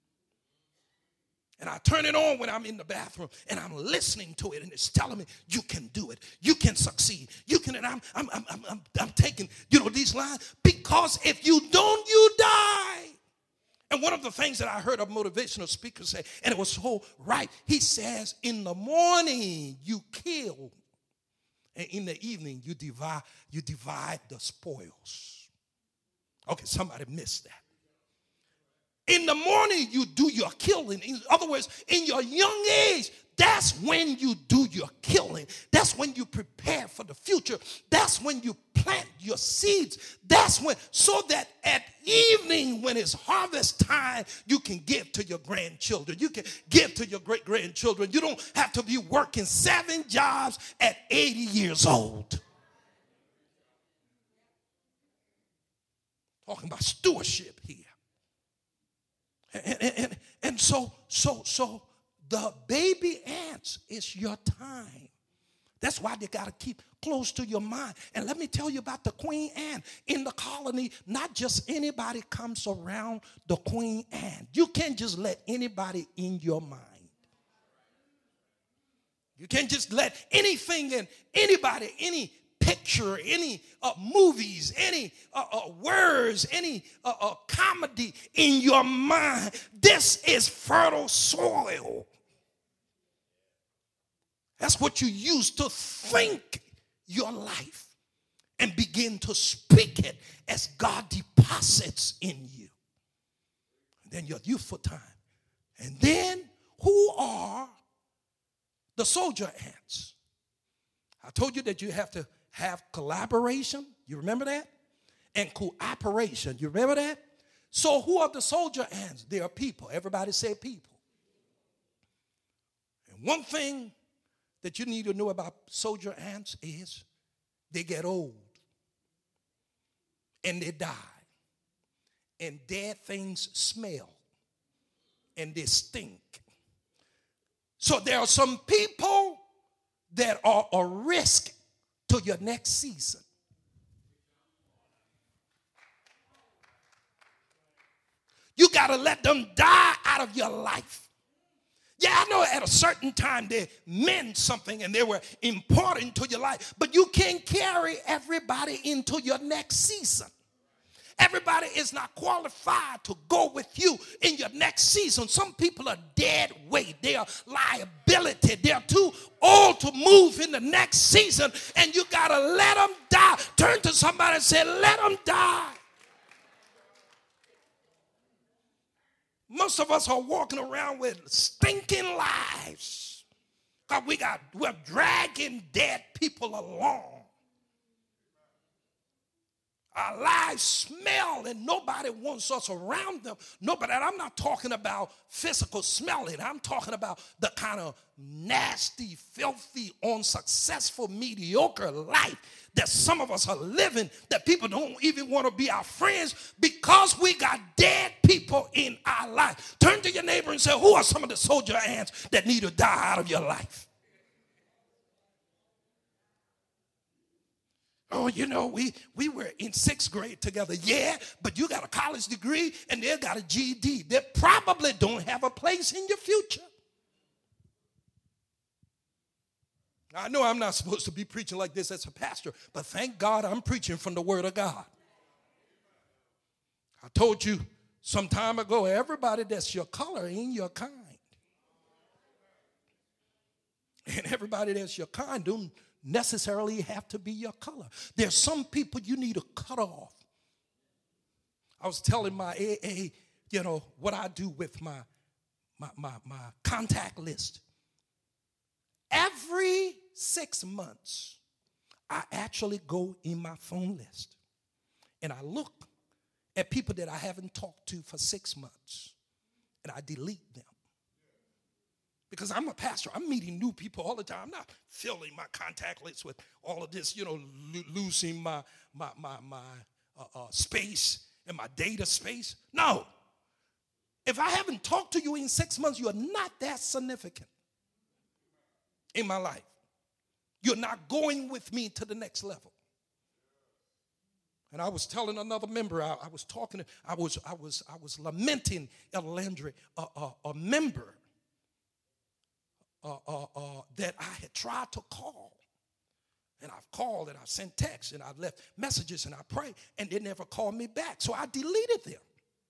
And I turn it on when I'm in the bathroom and I'm listening to it and it's telling me you can do it. You can succeed. You can, and I'm, I'm, I'm, I'm, I'm taking, you know, these lines because if you don't, you die. And one of the things that I heard a motivational speaker say, and it was so right, he says, in the morning you kill, and in the evening you divide, you divide the spoils. Okay, somebody missed that. In the morning, you do your killing. In other words, in your young age, that's when you do your killing. That's when you prepare for the future. That's when you plant your seeds. That's when, so that at evening, when it's harvest time, you can give to your grandchildren. You can give to your great-grandchildren. You don't have to be working seven jobs at eighty years old. Talking about stewardship here. And, and, and, and so, so, so the baby ants is your time. That's why they got to keep close to your mind. And let me tell you about the queen ant. In the colony, not just anybody comes around the queen ant. You can't just let anybody in your mind. You can't just let anything in anybody, any picture, any uh, movies, any uh, uh, words, any uh, uh, comedy in your mind. This is fertile soil. That's what you use to think your life and begin to speak it as God deposits in you. And then your youthful time. And then who are the soldier ants? I told you that you have to have collaboration. You remember that? And cooperation. You remember that? So who are the soldier ants? They are people. Everybody say people. And one thing that you need to know about soldier ants is they get old and they die. And dead things smell and they stink. So there are some people that are a risk to your next season. You got to let them die out of your life. Yeah, I know at a certain time they meant something and they were important to your life, but you can't carry everybody into your next season. Everybody is not qualified to go with you in your next season. Some people are dead weight. They are liability. They're too old to move in the next season, and you got to let them die. Turn to somebody and say, let them die. Most of us are walking around with stinking lives because we got, we're dragging dead people along. Our lives smell and nobody wants us around them. Nobody, and I'm not talking about physical smelling. I'm talking about the kind of nasty, filthy, unsuccessful, mediocre life that some of us are living, that people don't even want to be our friends because we got dead people in our life. Turn to your neighbor and say, who are some of the soldier ants that need to die out of your life? Oh, you know, we, we were in sixth grade together. Yeah, but you got a college degree and they got a G E D. They probably don't have a place in your future. I know I'm not supposed to be preaching like this as a pastor, but thank God I'm preaching from the Word of God. I told you some time ago, everybody that's your color ain't your kind. And everybody that's your kind don't necessarily have to be your color. There's some people you need to cut off. I was telling my A A, you know, what I do with my, my, my, my contact list. Every six months, I actually go in my phone list and I look at people that I haven't talked to for six months and I delete them. Because I'm a pastor. I'm meeting new people all the time. I'm not filling my contact list with all of this, you know, lo- losing my, my, my, my uh, uh, space and my data space. No. If I haven't talked to you in six months, you are not that significant in my life. You're not going with me to the next level. And I was telling another member, I, I was talking, I was, I was, I was lamenting Elder Landry, a, a, a member uh, uh, uh, that I had tried to call. And I've called and I've sent texts and I've left messages and I prayed and they never called me back. So I deleted them.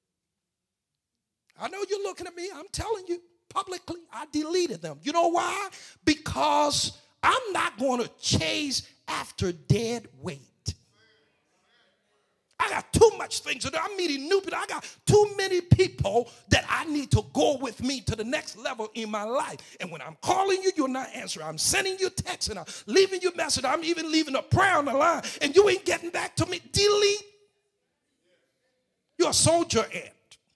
I know you're looking at me. I'm telling you publicly, I deleted them. You know why? Because I'm not going to chase after dead weight. I got too much things to do. I'm meeting new people. I got too many people that I need to go with me to the next level in my life. And when I'm calling you, you're not answering. I'm sending you texts and I'm leaving you a message. I'm even leaving a prayer on the line and you ain't getting back to me. Delete. You're a soldier ant.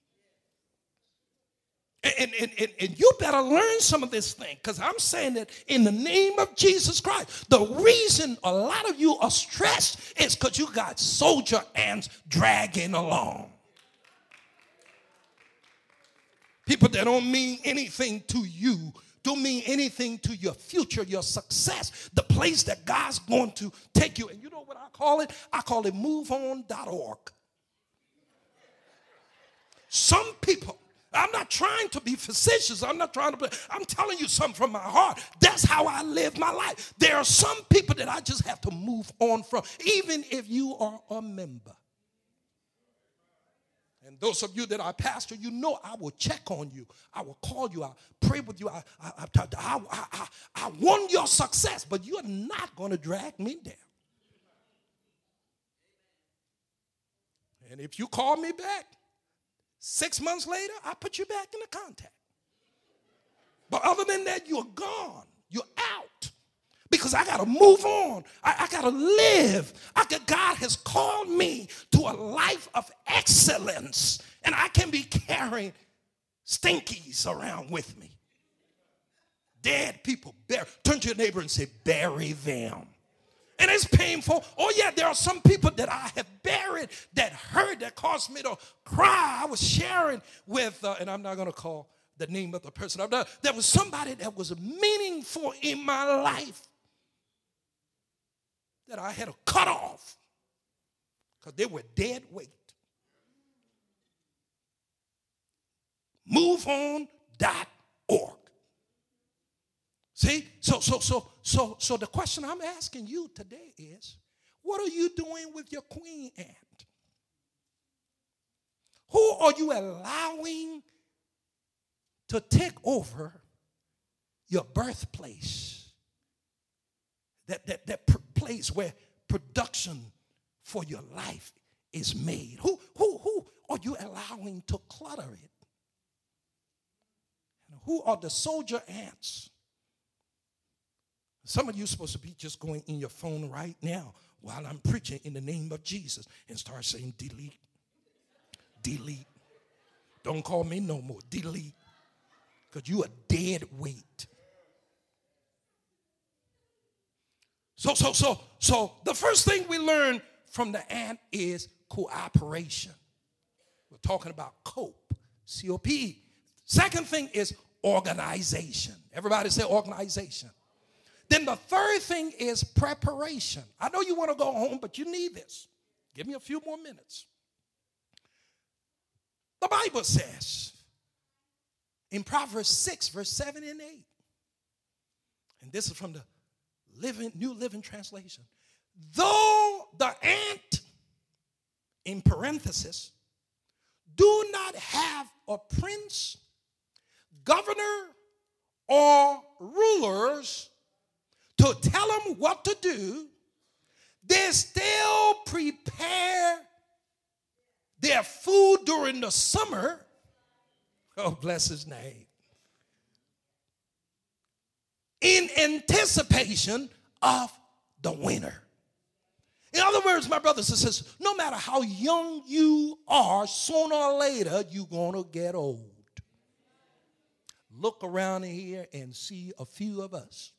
And, and, and, and you better learn some of this thing, because I'm saying that in the name of Jesus Christ. The reason a lot of you are stressed is because you got soldier ants dragging along. People that don't mean anything to you, don't mean anything to your future, your success, the place that God's going to take you. And you know what I call it? I call it move on dot org. Some people, I'm not trying to be facetious. I'm not trying to be, I'm telling you something from my heart. That's how I live my life. There are some people that I just have to move on from, even if you are a member. And those of you that are pastor, you know I will check on you. I will call you. I pray with you. I, I, I, I, I, I want your success, but you're not going to drag me down. And if you call me back, six months later, I put you back in the contact. But other than that, you're gone. You're out. Because I got to move on. I, I got to live. I got, God has called me to a life of excellence. And I can be carrying stinkies around with me. Dead people. Bury. Turn to your neighbor and say, bury them. And it's painful. Oh, yeah, there are some people that I have buried that hurt, that caused me to cry. I was sharing with, uh, and I'm not going to call the name of the person. I've done. There was somebody that was meaningful in my life that I had to cut off because they were dead weight. move on dot org. See, so so so so so the question I'm asking you today is, what are you doing with your queen ant? Who are you allowing to take over your birthplace? That that that pr- place where production for your life is made. Who who who are you allowing to clutter it? Who are the soldier ants? Some of you are supposed to be just going in your phone right now, while I'm preaching in the name of Jesus and start saying delete, delete. Don't call me no more, delete, because you a dead weight. So, so, so, so the first thing we learn from the ant is cooperation. We're talking about cope, C O P E. Second thing is organization. Everybody say organization. Then the third thing is preparation. I know you want to go home, but you need this. Give me a few more minutes. The Bible says in Proverbs six, verse seven and eight, and this is from the Living, New Living Translation. Though the ant, in parenthesis, do not have a prince, governor, or rulers to tell them what to do, they still prepare their food during the summer. Oh, bless his name. In anticipation of the winter. In other words, my brothers and sisters, no matter how young you are, sooner or later, you're going to get old. Look around here and see a few of us.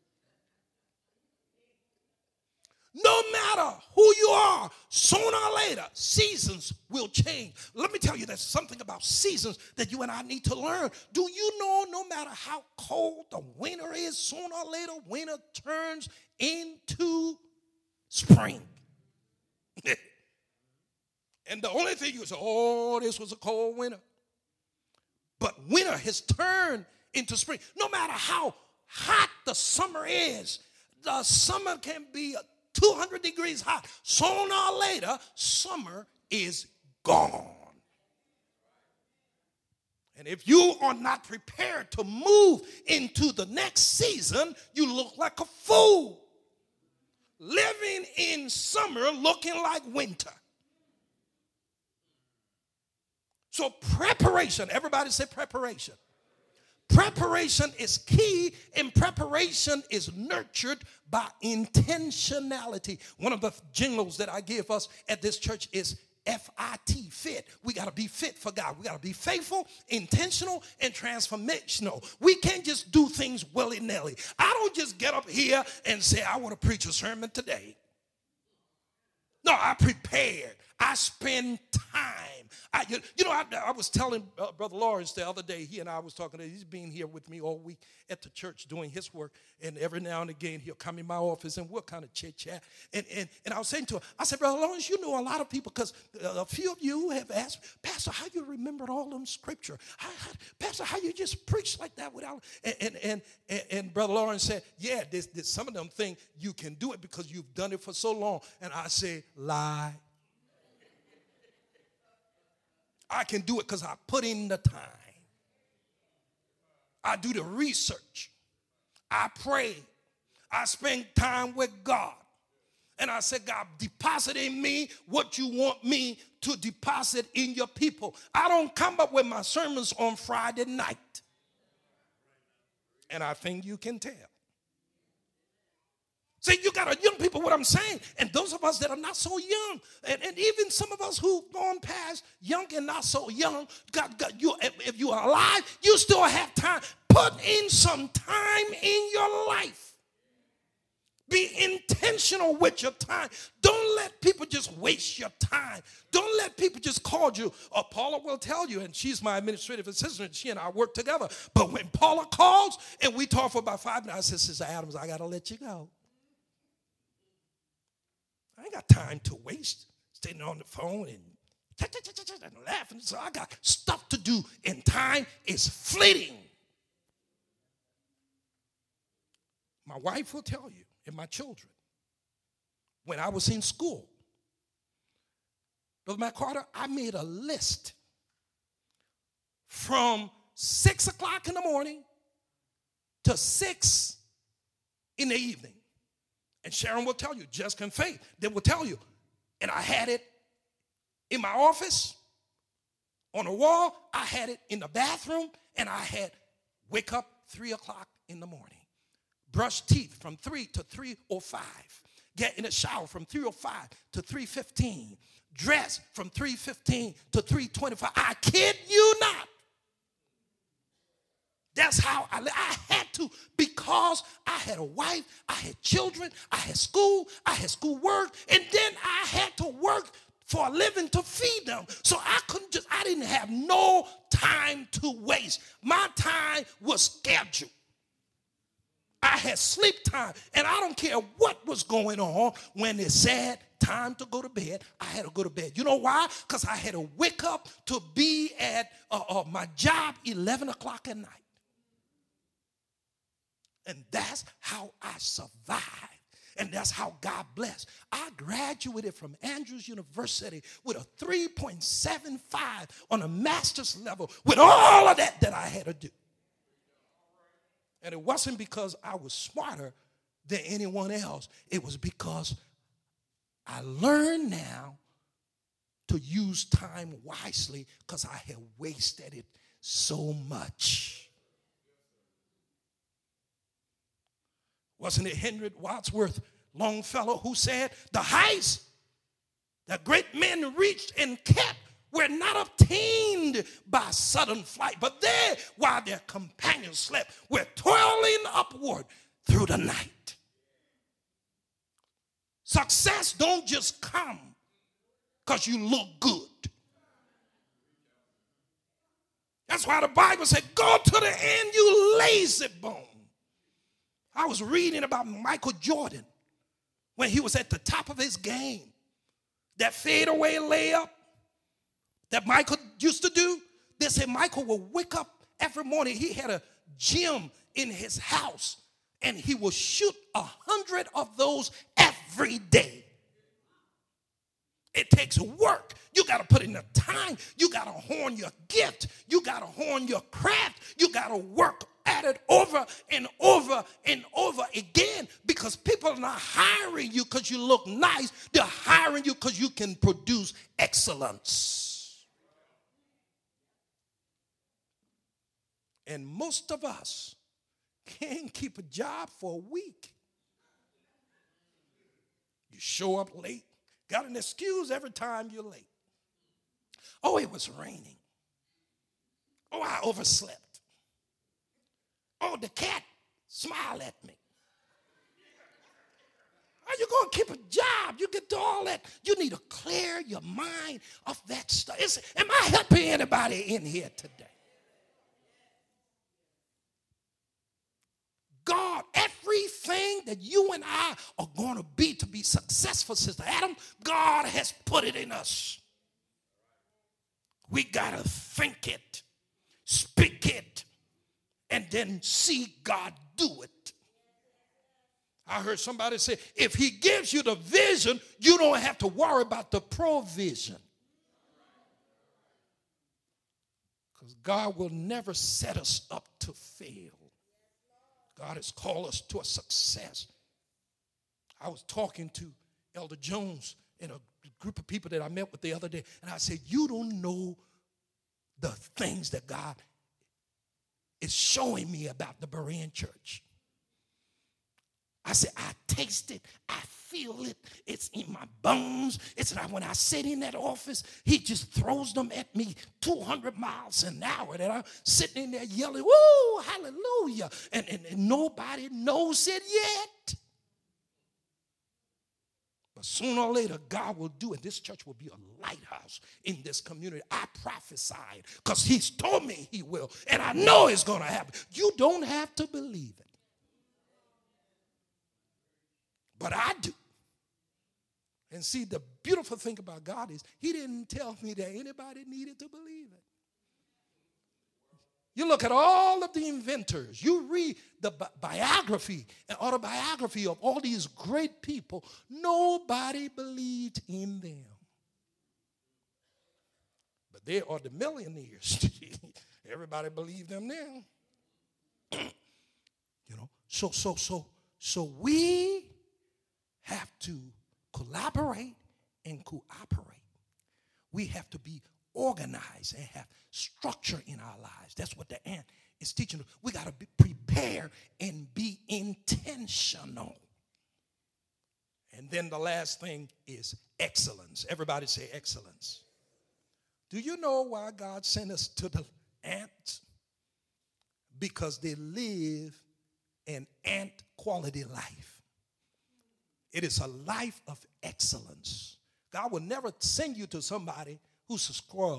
No matter who you are, sooner or later, seasons will change. Let me tell you, there's something about seasons that you and I need to learn. Do you know no matter how cold the winter is, sooner or later, winter turns into spring? And the only thing you say, oh, this was a cold winter. But winter has turned into spring. No matter how hot the summer is, the summer can be two hundred degrees hot. Sooner or later, summer is gone. And if you are not prepared to move into the next season, you look like a fool. Living in summer looking like winter. So preparation, everybody say preparation. Preparation is key, and preparation is nurtured by intentionality. One of the jingles that I give us at this church is F I T, fit. We got to be fit for God. We got to be faithful, intentional, and transformational. We can't just do things willy-nilly. I don't just get up here and say, I want to preach a sermon today. No, I prepared. I spend time. I, you, you know, I, I was telling uh, Brother Lawrence the other day, he and I was talking, to, he's been here with me all week at the church doing his work, and every now and again he'll come in my office and we'll kind of chit-chat. And, and, and I was saying to him, I said, Brother Lawrence, you know a lot of people, because a few of you have asked, Pastor, how you remembered all them scripture? How, how, Pastor, how you just preach like that without, and, and, and, and, and Brother Lawrence said, yeah, there's, there's some of them think you can do it because you've done it for so long. And I say, lie. I can do it because I put in the time. I do the research. I pray. I spend time with God. And I said, God, deposit in me what you want me to deposit in your people. I don't come up with my sermons on Friday night. And I think you can tell. See, you got to young people what I'm saying. And those of us that are not so young, and, and even some of us who've gone past young and not so young, got, got you, if, if you are alive, you still have time. Put in some time in your life. Be intentional with your time. Don't let people just waste your time. Don't let people just call you. Uh, Paula will tell you, and she's my administrative assistant. She and I work together. But when Paula calls and we talk for about five minutes, I said, Sister Adams, I got to let you go. I ain't got time to waste sitting on the phone and, and laughing. So I got stuff to do, and time is fleeting. My wife will tell you, and my children, when I was in school, Brother Matt Carter, I made a list from six o'clock in the morning to six in the evening. And Sharon will tell you, Jessica and Faith, they will tell you. And I had it in my office, on the wall. I had it in the bathroom. And I had wake up three o'clock in the morning. Brush teeth from three to three or five. Get in the shower from three oh five to three fifteen. Dress from three fifteen to three twenty-five. I kid you not. That's how I, I had to, because I had a wife, I had children, I had school, I had school work, and then I had to work for a living to feed them. So I couldn't just, I didn't have no time to waste. My time was scheduled. I had sleep time, and I don't care what was going on. When it said time to go to bed, I had to go to bed. You know why? Because I had to wake up to be at uh, uh, my job eleven o'clock at night. And that's how I survived. And that's how God blessed. I graduated from Andrews University with a three point seven five on a master's level with all of that that I had to do. And it wasn't because I was smarter than anyone else. It was because I learned now to use time wisely because I had wasted it so much. Wasn't it Henry Wadsworth Longfellow who said, the heights that great men reached and kept were not obtained by sudden flight, but they, while their companions slept, were toiling upward through the night. Success don't just come because you look good. That's why the Bible said, go to the end, you lazy bone. I was reading about Michael Jordan when he was at the top of his game. That fadeaway layup that Michael used to do, they said Michael would wake up every morning. He had a gym in his house, and he would shoot a hundred of those every day. It takes work. You got to put in the time. You got to hone your gift. You got to hone your craft. You got to work at it over and over and over again, because people are not hiring you because you look nice. They're hiring you because you can produce excellence. And most of us can't keep a job for a week. You show up late. Got an excuse every time you're late. Oh, it was raining. Oh, I overslept. Oh, the cat smiled at me. Are you going to keep a job? You get to all that. You need to clear your mind of that stuff. Is, am I helping anybody in here today? God, everything that you and I are going to be to be successful, Sister Adam, God has put it in us. We got to think it, speak it, and then see God do it. I heard somebody say, if he gives you the vision, you don't have to worry about the provision. Because God will never set us up to fail. God has called us to a success. I was talking to Elder Jones and a group of people that I met with the other day, and I said, you don't know the things that God is showing me about the Berean church. I said, I taste it, I feel it, it's in my bones. It's like when I sit in that office, he just throws them at me two hundred miles an hour, that I'm sitting in there yelling, woo, hallelujah, and, and, and nobody knows it yet. But sooner or later, God will do it. This church will be a lighthouse in this community. I prophesied because he's told me he will, and I know it's going to happen. You don't have to believe it. But I do. And see, the beautiful thing about God is he didn't tell me that anybody needed to believe it. You look at all of the inventors. You read the bi- biography and autobiography of all these great people. Nobody believed in them. But they are the millionaires. Everybody believes them now. You know, so, so, so, so we have to collaborate and cooperate. We have to be organized and have structure in our lives. That's what the ant is teaching us. We got to be prepared and be intentional. And then the last thing is excellence. Everybody say excellence. Do you know why God sent us to the ants? Because they live an ant quality life. It is a life of excellence. God will never send you to somebody who's a scrub,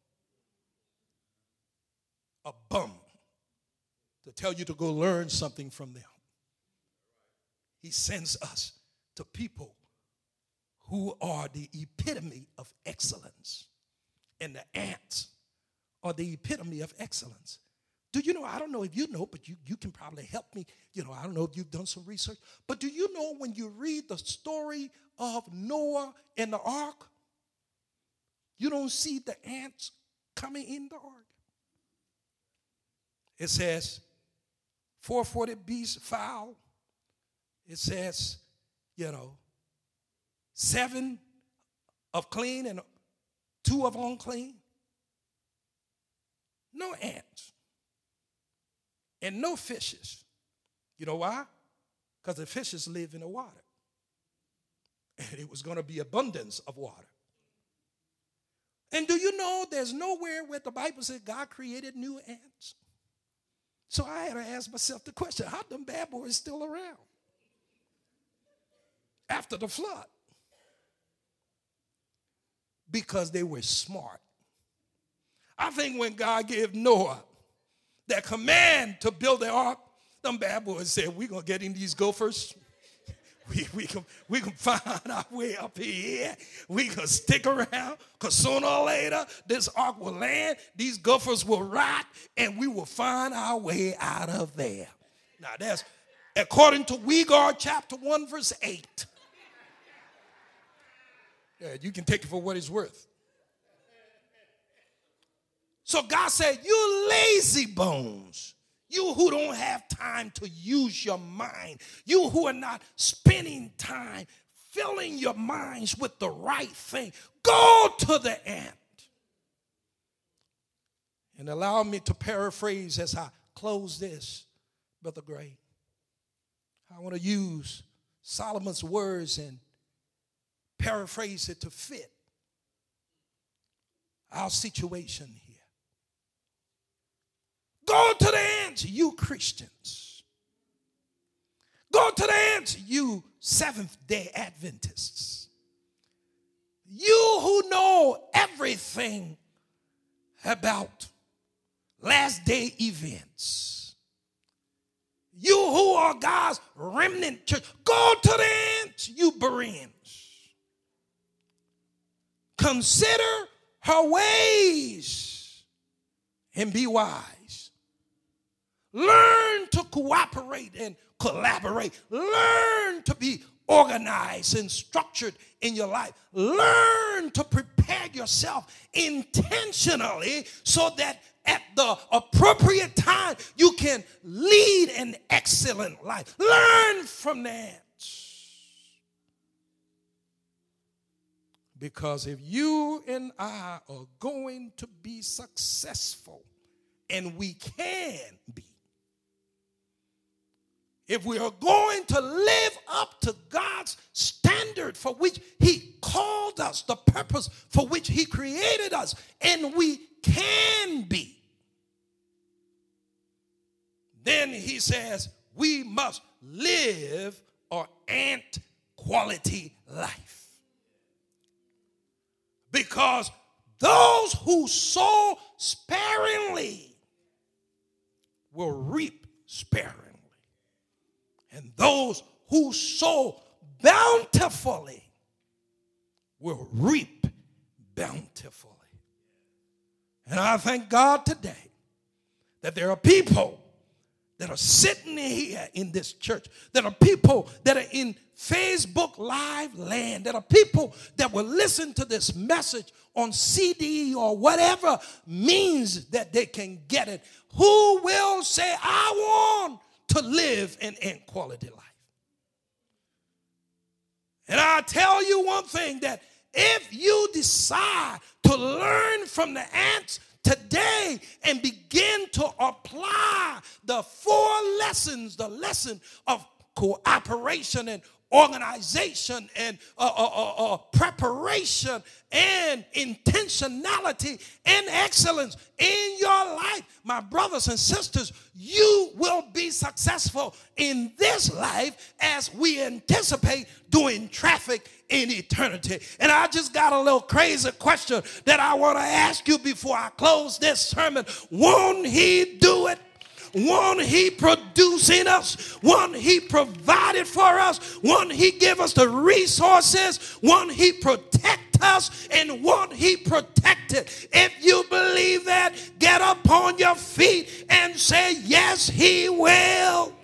a bum, to tell you to go learn something from them. He sends us to people who are the epitome of excellence. And the ants are the epitome of excellence. Do you know, I don't know if you know, but you, you can probably help me. You know, I don't know if you've done some research. But do you know when you read the story of Noah and the ark, you don't see the ants coming in the ark? It says four-footed beast, fowl. It says, you know, seven of clean and two of unclean. No ants. And no fishes. You know why? Because the fishes live in the water. And it was going to be abundance of water. And do you know there's nowhere where the Bible said God created new ants? So I had to ask myself the question, how them bad boys still around after the flood? Because they were smart. I think when God gave Noah that command to build the ark, them bad boys said, we're going to get in these gophers. We, we, can, we can find our way up here. We can stick around because sooner or later this ark will land, these gophers will rot, and we will find our way out of there. Now that's according to Uyghur chapter one verse eight. Yeah, you can take it for what it's worth. So God said, you lazy bones, you who don't have time to use your mind, you who are not spending time filling your minds with the right thing, go to the ant. And allow me to paraphrase as I close this, Brother Gray. I want to use Solomon's words and paraphrase it to fit our situation here. Go to the ants, you Christians. Go to the ants, you Seventh-day Adventists. You who know everything about last day events. You who are God's remnant church. Go to the ants, you Bereans. Consider her ways and be wise. Learn to cooperate and collaborate. Learn to be organized and structured in your life. Learn to prepare yourself intentionally so that at the appropriate time you can lead an excellent life. Learn from the ants. Because if you and I are going to be successful, and we can be, if we are going to live up to God's standard for which he called us, the purpose for which he created us, and we can be, then he says we must live an ant quality life. Because those who sow sparingly will reap sparingly. And those who sow bountifully will reap bountifully. And I thank God today that there are people that are sitting here in this church, that are people that are in Facebook Live land, that are people that will listen to this message on C D or whatever means that they can get it, who will say, I want to live an ant quality life. And I tell you one thing, that if you decide to learn from the ants today and begin to apply the four lessons, the lesson of cooperation and organization and uh, uh, uh, uh, preparation and intentionality and excellence in your life, my brothers and sisters, you will be successful in this life as we anticipate doing traffic in eternity. And I just got a little crazy question that I want to ask you before I close this sermon. Won't he do it? Won't he produce in us? Won't he provide for us? Won't he give us the resources? Won't he protect us? And won't he protect it? If you believe that, get up on your feet and say, yes, he will.